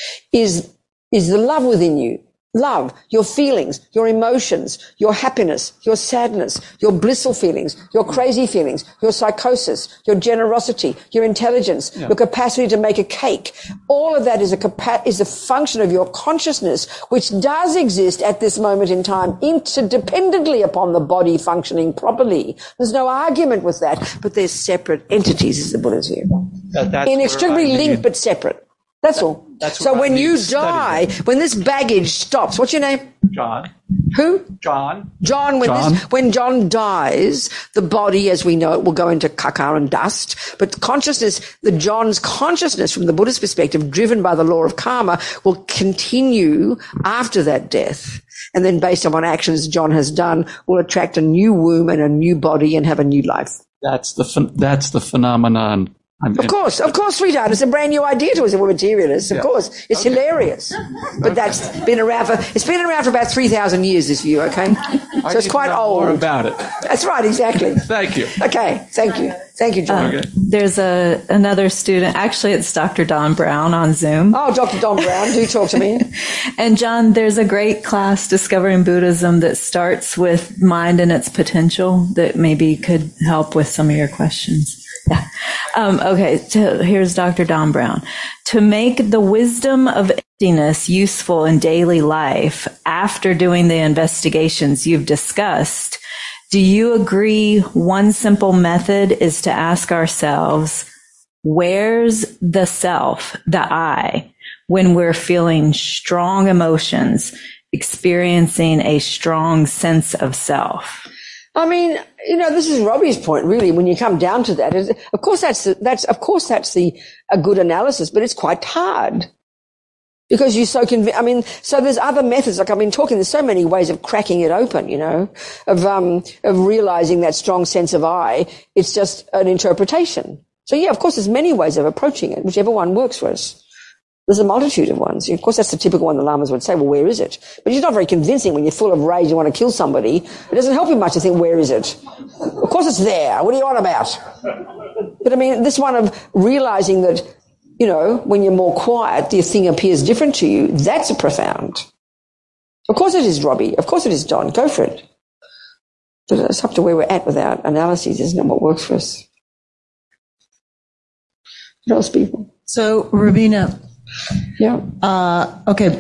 is the love within you. Love, your feelings, your emotions, your happiness, your sadness, your blissful feelings, your crazy feelings, your psychosis, your generosity, your intelligence, your capacity to make a cake. All of that is a function of your consciousness, which does exist at this moment in time interdependently upon the body functioning properly. There's no argument with that, but they're separate entities, is the Buddha's view. That's Inextricably linked but separate. That's all. So when you die, when this baggage stops, what's your name? John. Who? John. John. When John dies, the body, as we know it, will go into caca and dust. But consciousness, John's consciousness from the Buddhist perspective, driven by the law of karma, will continue after that death. And then based on actions John has done, will attract a new womb and a new body and have a new life. That's the phenomenon. Of course, sweetheart. It's a brand new idea to us if we're materialists. Of course. It's hilarious. But that's been around for about 3,000 years, this view, okay? So it's quite old. More about it. That's right, exactly. Thank you. Okay, thank you. Thank you, John. There's another student, actually it's Dr. Don Brown on Zoom. Oh, Dr. Don Brown, do talk to me. And John, there's a great class, Discovering Buddhism, that starts with mind and its potential that maybe could help with some of your questions. Yeah. Okay. So here's Dr. Don Brown. To make the wisdom of emptiness useful in daily life after doing the investigations you've discussed, do you agree one simple method is to ask ourselves, where's the self, the I, when we're feeling strong emotions, experiencing a strong sense of self? I mean, this is Robbie's point, really, when you come down to that. Of course, that's a good analysis, but it's quite hard. Because you're so so there's other methods, like I've been talking, there's so many ways of cracking it open, of realizing that strong sense of I. It's just an interpretation. So yeah, of course, there's many ways of approaching it, whichever one works for us. There's a multitude of ones. Of course, that's the typical one the lamas would say, well, where is it? But it's not very convincing when you're full of rage and want to kill somebody. It doesn't help you much to think, where is it? Of course it's there. What are you on about? But I mean, this one of realizing that, you know, when you're more quiet, the thing appears different to you, that's profound. Of course it is, Robbie. Of course it is, Don. Go for it. But it's up to where we're at with our analyses, isn't it, what works for us? What else, people? So, Ravina. Yeah. Okay.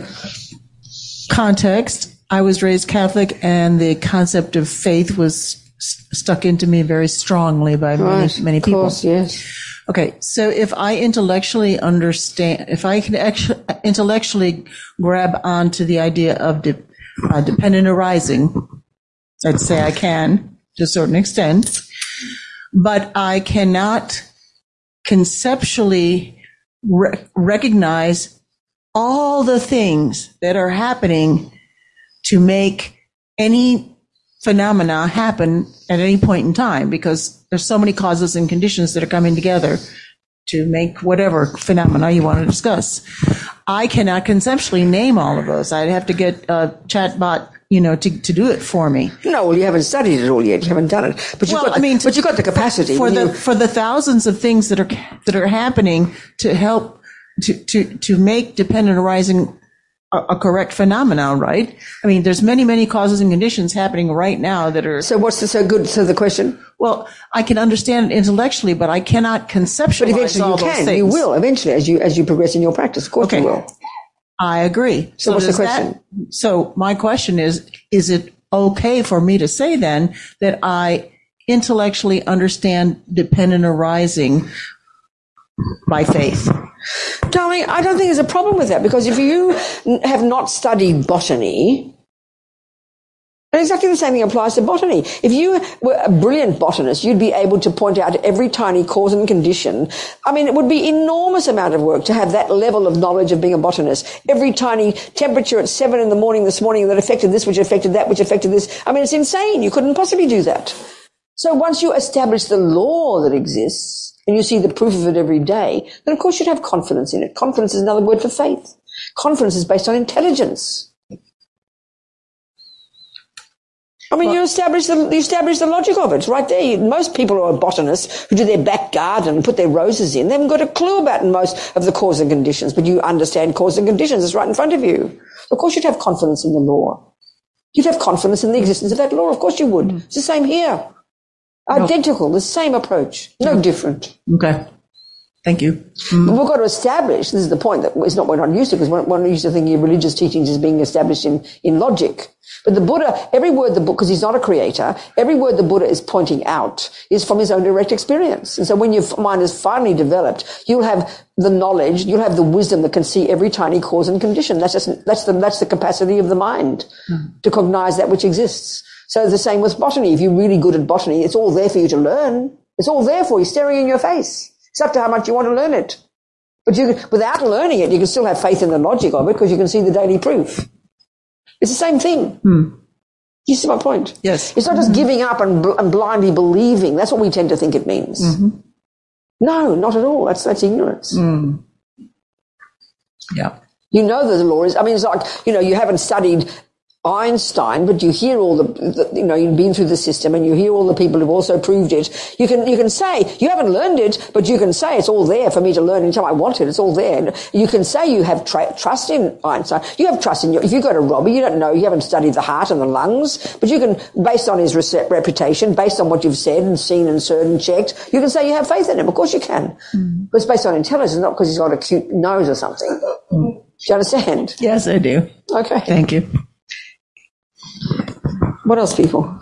Context. I was raised Catholic, and the concept of faith was stuck into me very strongly by many people. Of course, yes. Okay. So if I intellectually understand, if I can intellectually grab onto the idea of dependent arising, I'd say I can to a certain extent, but I cannot conceptually recognize all the things that are happening to make any phenomena happen at any point in time, because there's so many causes and conditions that are coming together to make whatever phenomena you want to discuss. I cannot conceptually name all of those. I'd have to get a chatbot, you know, to do it for me. No, well, you haven't studied it all yet. You haven't done it. But you've got the capacity. For the thousands of things that are happening to help to make dependent arising a correct phenomenon, right? I mean, there's many causes and conditions happening right now that are. So what's so good? So the question? Well, I can understand it intellectually, but I cannot conceptualize but eventually all you those can. things. You will eventually as you progress in your practice. Of course you will. I agree. So what's the question? So my question is it okay for me to say then that I intellectually understand dependent arising by faith? Darling, I don't think there's a problem with that, because if you have not studied botany, and exactly the same thing applies to botany. If you were a brilliant botanist, you'd be able to point out every tiny cause and condition. I mean, it would be enormous amount of work to have that level of knowledge of being a botanist. Every tiny temperature at 7 a.m. this morning that affected this, which affected that, which affected this. I mean, it's insane. You couldn't possibly do that. So once you establish the law that exists, and you see the proof of it every day, then of course you'd have confidence in it. Confidence is another word for faith. Confidence is based on intelligence. I mean, you establish the logic of it. It's right there. Most people who are botanists who do their back garden and put their roses in, they haven't got a clue about most of the cause and conditions, but you understand cause and conditions. It's right in front of you. Of course you'd have confidence in the law. You'd have confidence in the existence of that law. Of course you would. It's the same here. Identical, the same approach, no different. Okay. Thank you. But we've got to establish, this is the point, that it's not what we're not used to, because we're not used to thinking of religious teachings as being established in logic. But the Buddha, every word the Buddha, because he's not a creator, every word the Buddha is pointing out is from his own direct experience. And so when your mind is finally developed, you'll have the knowledge, you'll have the wisdom that can see every tiny cause and condition. That's the capacity of the mind to cognize that which exists. So the same with botany. If you're really good at botany, it's all there for you to learn. It's all there for you, staring in your face. It's up to how much you want to learn it. But without learning it, you can still have faith in the logic of it, because you can see the daily proof. It's the same thing. You see my point? Yes. It's not just giving up and blindly believing. That's what we tend to think it means. No, not at all. That's ignorance. Yeah. You know that the law is, I mean, it's like, you haven't studied Einstein, but you hear all the you've been through the system and you hear all the people who've also proved it. You can say, you haven't learned it, but you can say it's all there for me to learn anytime I want it. It's all there. You can say you have trust in Einstein. You have trust in if you go to Robbie, you don't know, you haven't studied the heart and the lungs, but you can, based on his reputation, based on what you've said and seen and heard and checked, you can say you have faith in him. Of course you can. But it's based on intelligence, not because he's got a cute nose or something. Do you understand? Yes, I do. Okay. Thank you. What else, people?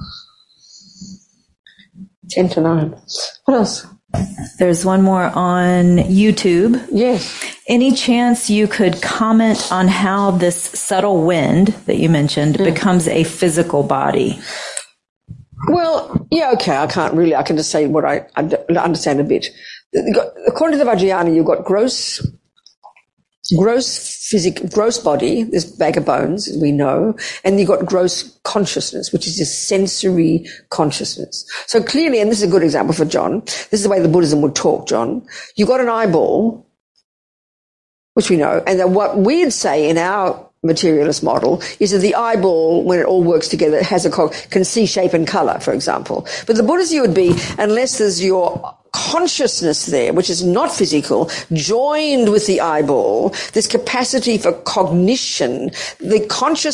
10 to 9. What else? There's one more on YouTube. Yes. Any chance you could comment on how this subtle wind that you mentioned becomes a physical body? Well, yeah, okay. I can just say what I understand a bit. According to the Vajrayana, you've got gross, gross body, this bag of bones, as we know, and you've got gross consciousness, which is this sensory consciousness. So clearly, and this is a good example for John, this is the way the Buddhism would talk, John. You've got an eyeball, which we know, and then what we'd say in our materialist model is that the eyeball, when it all works together, can see shape and color, for example. But the Buddhist view would be, unless there's your consciousness there, which is not physical, joined with the eyeball, this capacity for cognition, the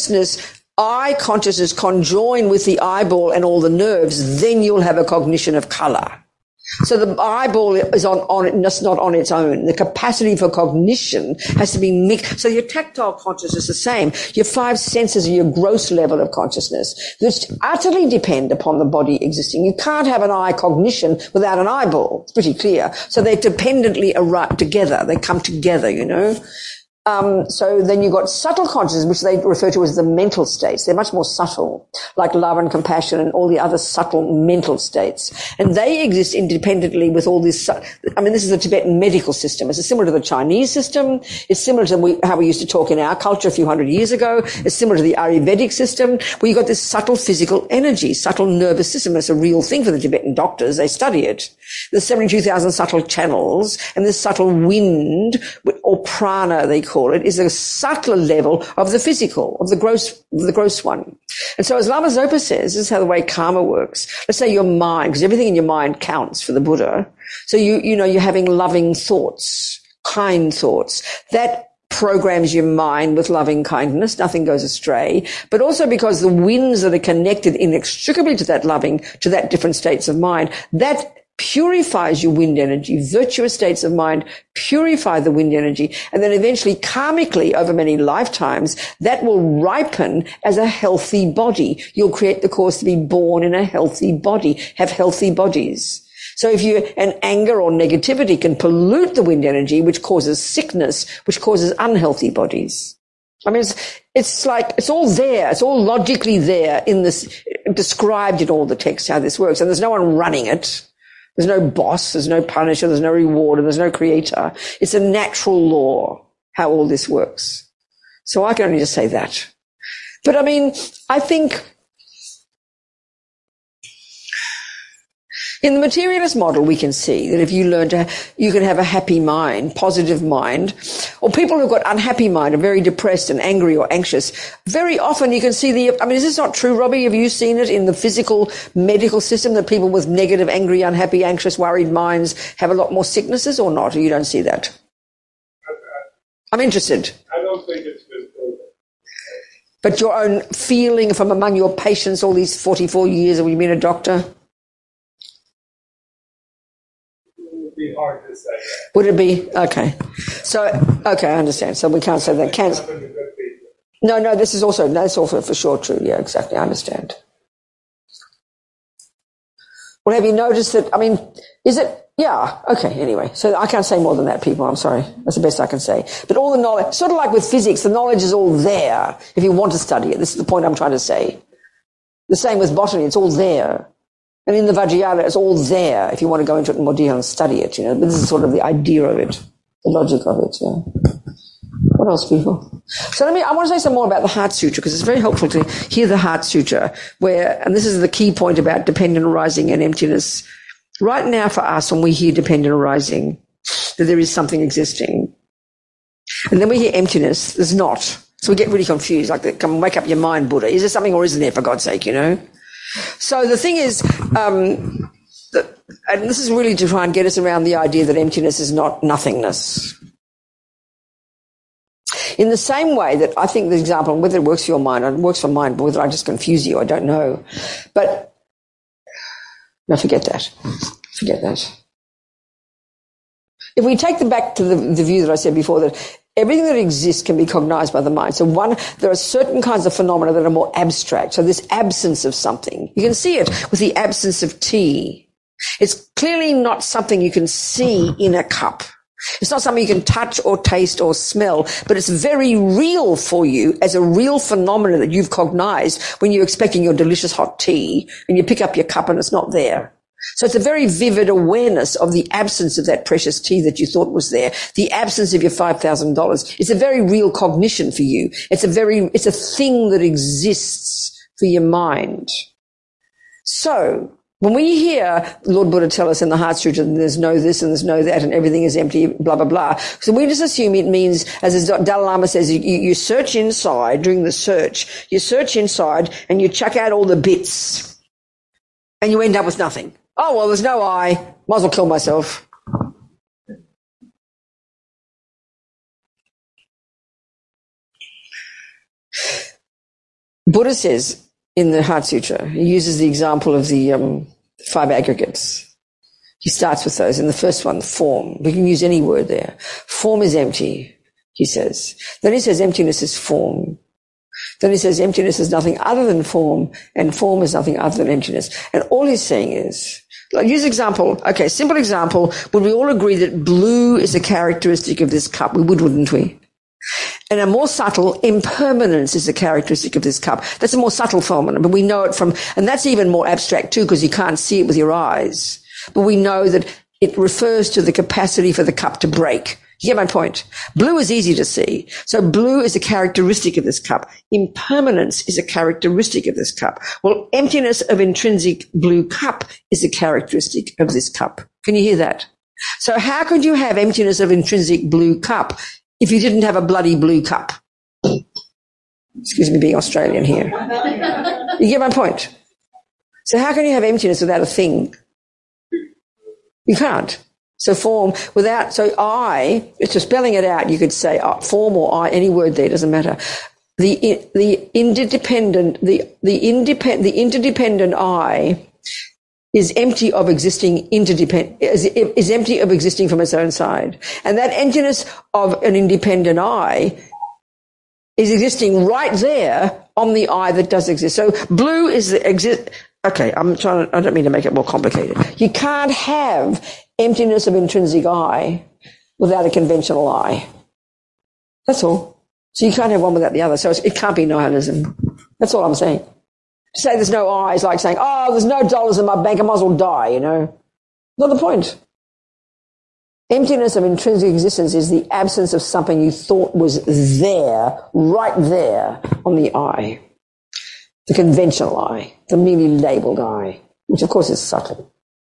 eye consciousness conjoined with the eyeball and all the nerves, then you'll have a cognition of color. So the eyeball is not on its own. The capacity for cognition has to be mixed. So your tactile consciousness is the same. Your five senses are your gross level of consciousness, which utterly depend upon the body existing. You can't have an eye cognition without an eyeball. It's pretty clear. So they dependently arrive together. They come together, you know. So then you've got subtle consciousness, which they refer to as the mental states. They're much more subtle, like love and compassion and all the other subtle mental states. And they exist independently with all this. I mean, this is the Tibetan medical system. It's similar to the Chinese system. It's similar to how we used to talk in our culture a few hundred years ago. It's similar to the Ayurvedic system, where you've got this subtle physical energy, subtle nervous system. It's a real thing for the Tibetan doctors. They study it. There's 72,000 subtle channels, and this subtle wind, or prana they call it, is a subtler level of the physical, of the gross one. And so as Lama Zopa says, this is how the way karma works. Let's say your mind, because everything in your mind counts for the Buddha. So you're having loving thoughts, kind thoughts. That programs your mind with loving kindness. Nothing goes astray. But also because the winds that are connected inextricably to that different states of mind, that purifies your wind energy. Virtuous states of mind purify the wind energy, and then eventually karmically over many lifetimes that will ripen as a healthy body. You'll create the cause to be born in a healthy body, have healthy bodies. So if an anger or negativity can pollute the wind energy, which causes sickness, which causes unhealthy bodies. I mean, it's like, it's all there. It's all logically there in this, described in all the texts how this works, and there's no one running it. There's no boss, there's no punisher, there's no rewarder, there's no creator. It's a natural law, how all this works. So I can only just say that. But I mean, I think in the materialist model, we can see that if you you can have a happy mind, positive mind, or people who've got unhappy mind are very depressed and angry or anxious. Very often you can see is this not true, Robbie? Have you seen it in the physical medical system that people with negative, angry, unhappy, anxious, worried minds have a lot more sicknesses or not? Or you don't see that? I'm interested. I don't think it's physical. But your own feeling from among your patients all these 44 years of you being a doctor? Be hard to say. Would it be? Okay. So, okay, I understand. So we can't say that. No, that's also for sure true. Yeah, exactly. I understand. Well, have you noticed that, is it? Yeah. Okay. Anyway, so I can't say more than that, people. I'm sorry. That's the best I can say. But all the knowledge, sort of like with physics, the knowledge is all there if you want to study it. This is the point I'm trying to say. The same with botany. It's all there. And in the Vajrayana, it's all there if you want to go into it in more detail and study it, But this is sort of the idea of it, the logic of it, yeah. What else, people? So I want to say some more about the Heart Sutra, because it's very helpful to hear the Heart Sutra, and this is the key point about dependent arising and emptiness. Right now for us, when we hear dependent arising, that there is something existing. And then we hear emptiness, there's not. So we get really confused, like, come wake up your mind, Buddha. Is there something or isn't there, for God's sake, So the thing is, and this is really to try and get us around the idea that emptiness is not nothingness. In the same way that I think the example, whether it works for your mind or it works for mine, but whether I just confuse you, I don't know. But, no, forget that. Forget that. If we take back to the view that I said before, that everything that exists can be cognized by the mind. So there are certain kinds of phenomena that are more abstract. So this absence of something, you can see it with the absence of tea. It's clearly not something you can see in a cup. It's not something you can touch or taste or smell, but it's very real for you as a real phenomenon that you've cognized when you're expecting your delicious hot tea and you pick up your cup and it's not there. So it's a very vivid awareness of the absence of that precious tea that you thought was there, the absence of your $5,000. It's a very real cognition for you. It's a thing that exists for your mind. So when we hear Lord Buddha tell us in the Heart Sutra that there's no this and there's no that and everything is empty, blah, blah, blah. So we just assume it means, as the Dalai Lama says, you search inside during the search. You search inside and you chuck out all the bits and you end up with nothing. Oh, well, there's no I. Might as well kill myself. Buddha says in the Heart Sutra, he uses the example of the 5 aggregates. He starts with those. In the first one, form. We can use any word there. Form is empty, he says. Then he says emptiness is form. Then he says emptiness is nothing other than form, and form is nothing other than emptiness. And all he's saying is, like, use example. Okay, simple example. Would we all agree that blue is a characteristic of this cup? We would, wouldn't we? And a more subtle, impermanence is a characteristic of this cup. That's a more subtle phenomenon, but we know it from, and that's even more abstract too, because you can't see it with your eyes. But we know that it refers to the capacity for the cup to break. You get my point? Blue is easy to see. So blue is a characteristic of this cup. Impermanence is a characteristic of this cup. Well, emptiness of intrinsic blue cup is a characteristic of this cup. Can you hear that? So how could you have emptiness of intrinsic blue cup if you didn't have a bloody blue cup? Excuse me being Australian here. You get my point? So how can you have emptiness without a thing? You can't. So form without, so I, it's just spelling it out, you could say form or I, any word there, doesn't matter. The interdependent I is empty of existing is empty of existing from its own side. And that emptiness of an independent I is existing right there on the I that does exist. So blue is okay, I don't mean to make it more complicated. You can't have emptiness of intrinsic I without a conventional I. That's all. So you can't have one without the other. So it can't be nihilism. That's all I'm saying. To say there's no I is like saying, oh, there's no dollars in my bank, I might as well die, you know. Not the point. Emptiness of intrinsic existence is the absence of something you thought was there, right there on the I. The conventional I, the merely labelled I, which of course is subtle.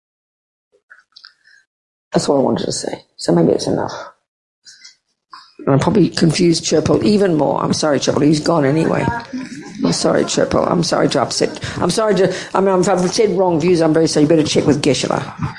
That's what I wanted to say. So maybe it's enough. And I probably confused Churchill even more. I'm sorry, Churchill. He's gone anyway. I'm sorry, Churchill. I'm sorry to upset. If I've said wrong views, I'm very sorry. You better check with Geshe-la.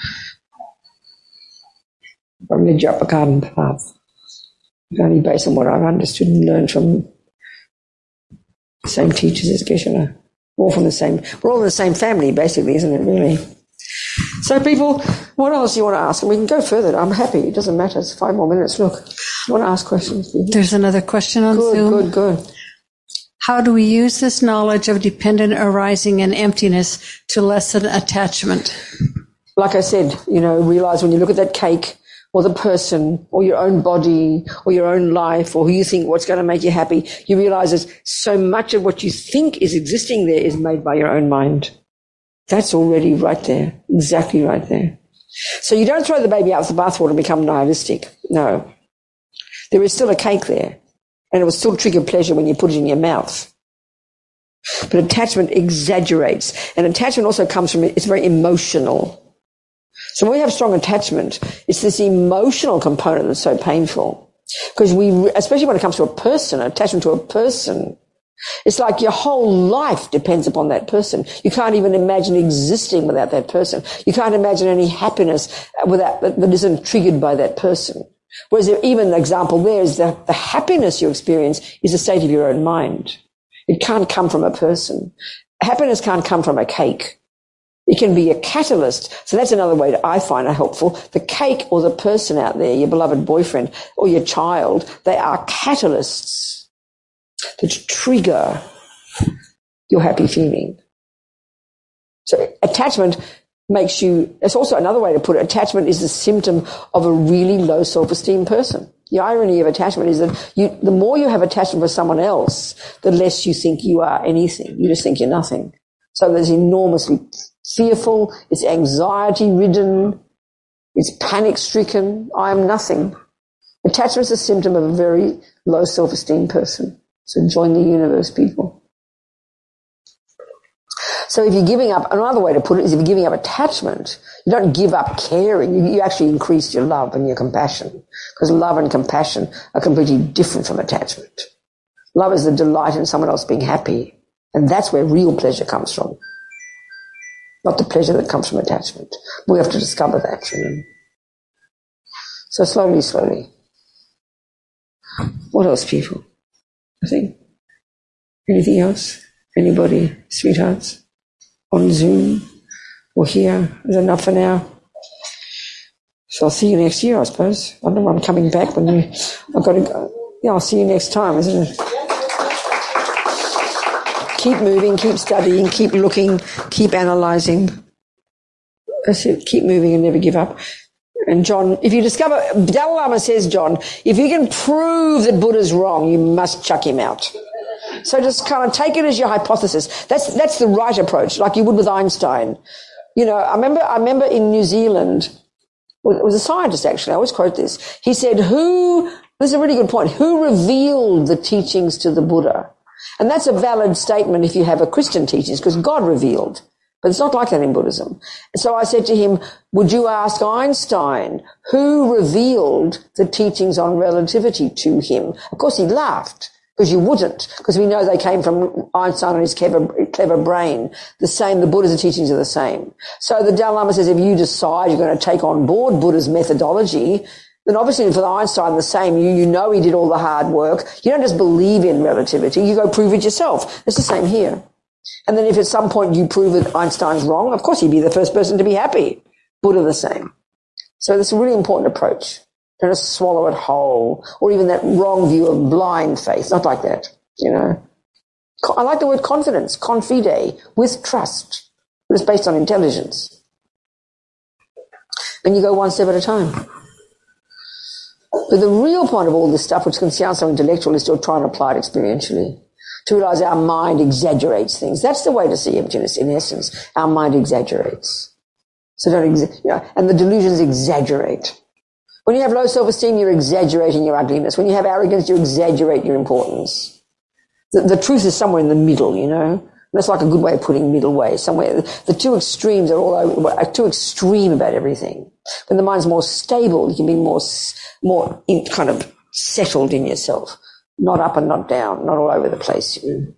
I led you up a garden path. Only based on what I've understood and learned from the same teachers as Geshe-la. We're all in the same family, basically, isn't it, really? So people, what else do you want to ask? And we can go further. I'm happy. It doesn't matter. It's 5 more minutes. Look, you want to ask questions? There's another question on Zoom. Good. How do we use this knowledge of dependent arising and emptiness to lessen attachment? Like I said, realize when you look at that cake or the person or your own body or your own life or who you think what's going to make you happy, you realize that so much of what you think is existing there is made by your own mind. That's already right there, exactly right there. So you don't throw the baby out with the bathwater and become nihilistic. No. There is still a cake there, and it will still trigger pleasure when you put it in your mouth. But attachment exaggerates, and attachment also comes from, it's very emotional. So when we have strong attachment, it's this emotional component that's so painful. Because especially when it comes to a person, attachment to a person, it's like your whole life depends upon that person. You can't even imagine existing without that person. You can't imagine any happiness that isn't triggered by that person. Whereas even the example there is that the happiness you experience is a state of your own mind. It can't come from a person. Happiness can't come from a cake. It can be a catalyst. So that's another way that I find it helpful. The cake or the person out there, your beloved boyfriend or your child, they are catalysts that trigger your happy feeling. So attachment makes you, it's also another way to put it, attachment is a symptom of a really low self-esteem person. The irony of attachment is that the more you have attachment for someone else, the less you think you are anything. You just think you're nothing. So there's enormously fearful, it's anxiety-ridden, it's panic-stricken. I am nothing. Attachment is a symptom of a very low self-esteem person. So join the universe, people. So if you're giving up, another way to put it is if you're giving up attachment, you don't give up caring, you actually increase your love and your compassion. Because love and compassion are completely different from attachment. Love is the delight in someone else being happy. And that's where real pleasure comes from. Not the pleasure that comes from attachment. We have to discover that, you know. So slowly. What else, people? I think. Anything else? Anybody? Sweethearts? On Zoom? Or here? Is that enough for now? So I'll see you next year, I suppose. I don't know when I'm coming back when I've got to go. Yeah, I'll see you next time, isn't it? Keep moving, keep studying, keep looking, keep analysing. That's it. Keep moving and never give up. And John, if you discover, Dalai Lama says, John, if you can prove that Buddha's wrong, you must chuck him out. So just kind of take it as your hypothesis. That's the right approach, like you would with Einstein. You know, I remember in New Zealand, it was a scientist actually, I always quote this. He said, this is a really good point, who revealed the teachings to the Buddha? And that's a valid statement if you have a Christian teachings, because God revealed. But it's not like that in Buddhism. And so I said to him, would you ask Einstein who revealed the teachings on relativity to him? Of course he laughed, because you wouldn't, because we know they came from Einstein and his clever brain. The Buddha's teachings are the same. So the Dalai Lama says if you decide you're going to take on board Buddha's methodology, then obviously for Einstein the same, you know he did all the hard work. You don't just believe in relativity, you go prove it yourself. It's the same here. And then if at some point you prove that Einstein's wrong, of course he'd be the first person to be happy. Buddha the same. So that's a really important approach. Don't just swallow it whole, or even that wrong view of blind faith. Not like that, you know. I like the word confidence, confide, with trust. But it's based on intelligence. And you go one step at a time. But the real point of all this stuff, which can sound so intellectual, is to try and apply it experientially. To realise our mind exaggerates things. That's the way to see emptiness, in essence. Our mind exaggerates. So and the delusions exaggerate. When you have low self-esteem, you're exaggerating your ugliness. When you have arrogance, you exaggerate your importance. The truth is somewhere in the middle, you know. And that's like a good way of putting middle way. Somewhere, the two extremes are too extreme about everything. When the mind's more stable, you can be more kind of settled in yourself. Not up and not down, not all over the place.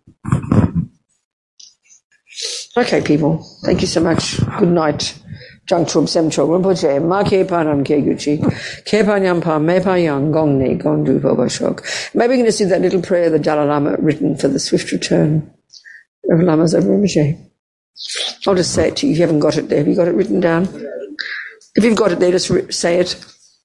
Okay, people. Thank you so much. Good night. Jang Trub Sem Chog Rinpoche, Ma Ke Panam Ke Guchi, Ke Panyam Pa Me Pa Yang Gong Ne Gong Du Boba Shok. Maybe we're going to see that little prayer the Dalai Lama written for the swift return of Lamas of Rinpoche. I'll just say it to you if you haven't got it there. Have you got it written down? If you've got it there, just say it.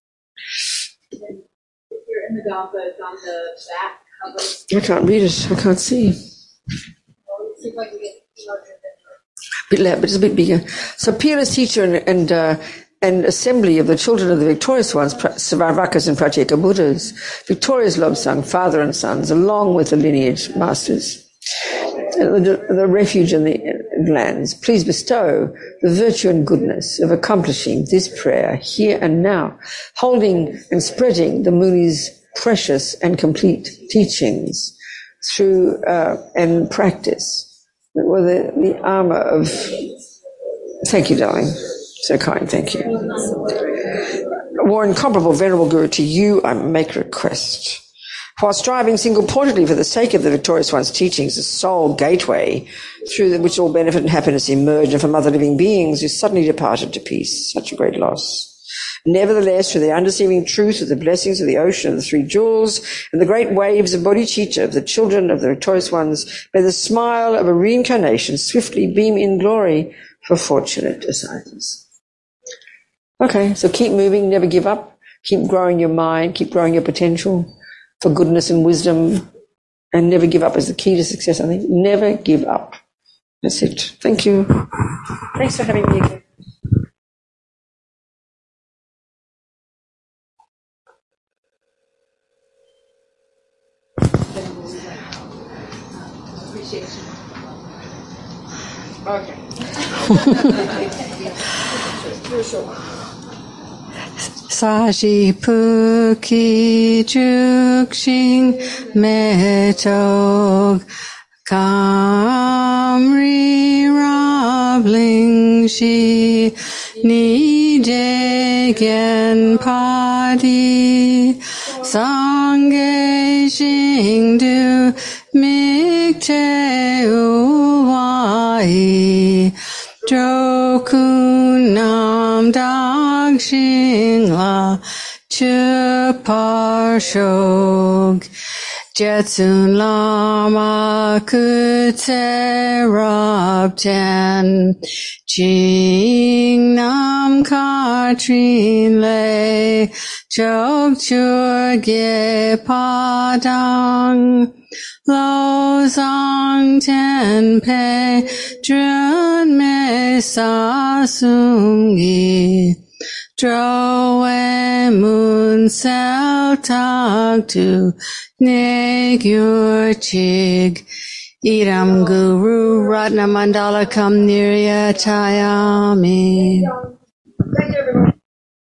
In the Gompa, it's on the back cover. I can't read it. I can't see. Well, it seems like we get larger than a bit loud, but it's a bit bigger. So peerless teacher and assembly of the children of the victorious ones, Svaravakas and Pratyeka Buddhas, victorious Lobsang, father and sons, along with the lineage masters, the refuge and the lands, please bestow the virtue and goodness of accomplishing this prayer here and now, holding and spreading the Muni's precious and complete teachings through and practice. That were the armour of... Thank you, darling. So kind, thank you. More incomparable, venerable Guru, to you I make request. While striving single-pointedly for the sake of the victorious one's teachings, the sole gateway through which all benefit and happiness emerge, and from other living beings who suddenly departed to peace. Such a great loss. Nevertheless, through the undeceiving truth of the blessings of the ocean of the three jewels and the great waves of bodhicitta of the children of the victorious ones, may the smile of a reincarnation swiftly beam in glory for fortunate disciples. Okay, so keep moving, never give up. Keep growing your mind, keep growing your potential for goodness and wisdom, and never give up is the key to success, I think. Never give up. That's it. Thank you. Thanks for having me again. Okay. Saji puki jukshin metog kamri rabling shi ni degen padi sangye shingdu mikte uwai Jokunam Dagshing La Chuparshog Jetsun Lama Kutse Rabten Jing Nam Katrin Le Jog Churge Padang Lo Zang Ten Pe Drun Me Sa Sungi Drowe Moon Sel Tak Tu Neg Yur Chig Idam Guru Ratna Mandala Kam Nirya Tayami. Thank you, everyone.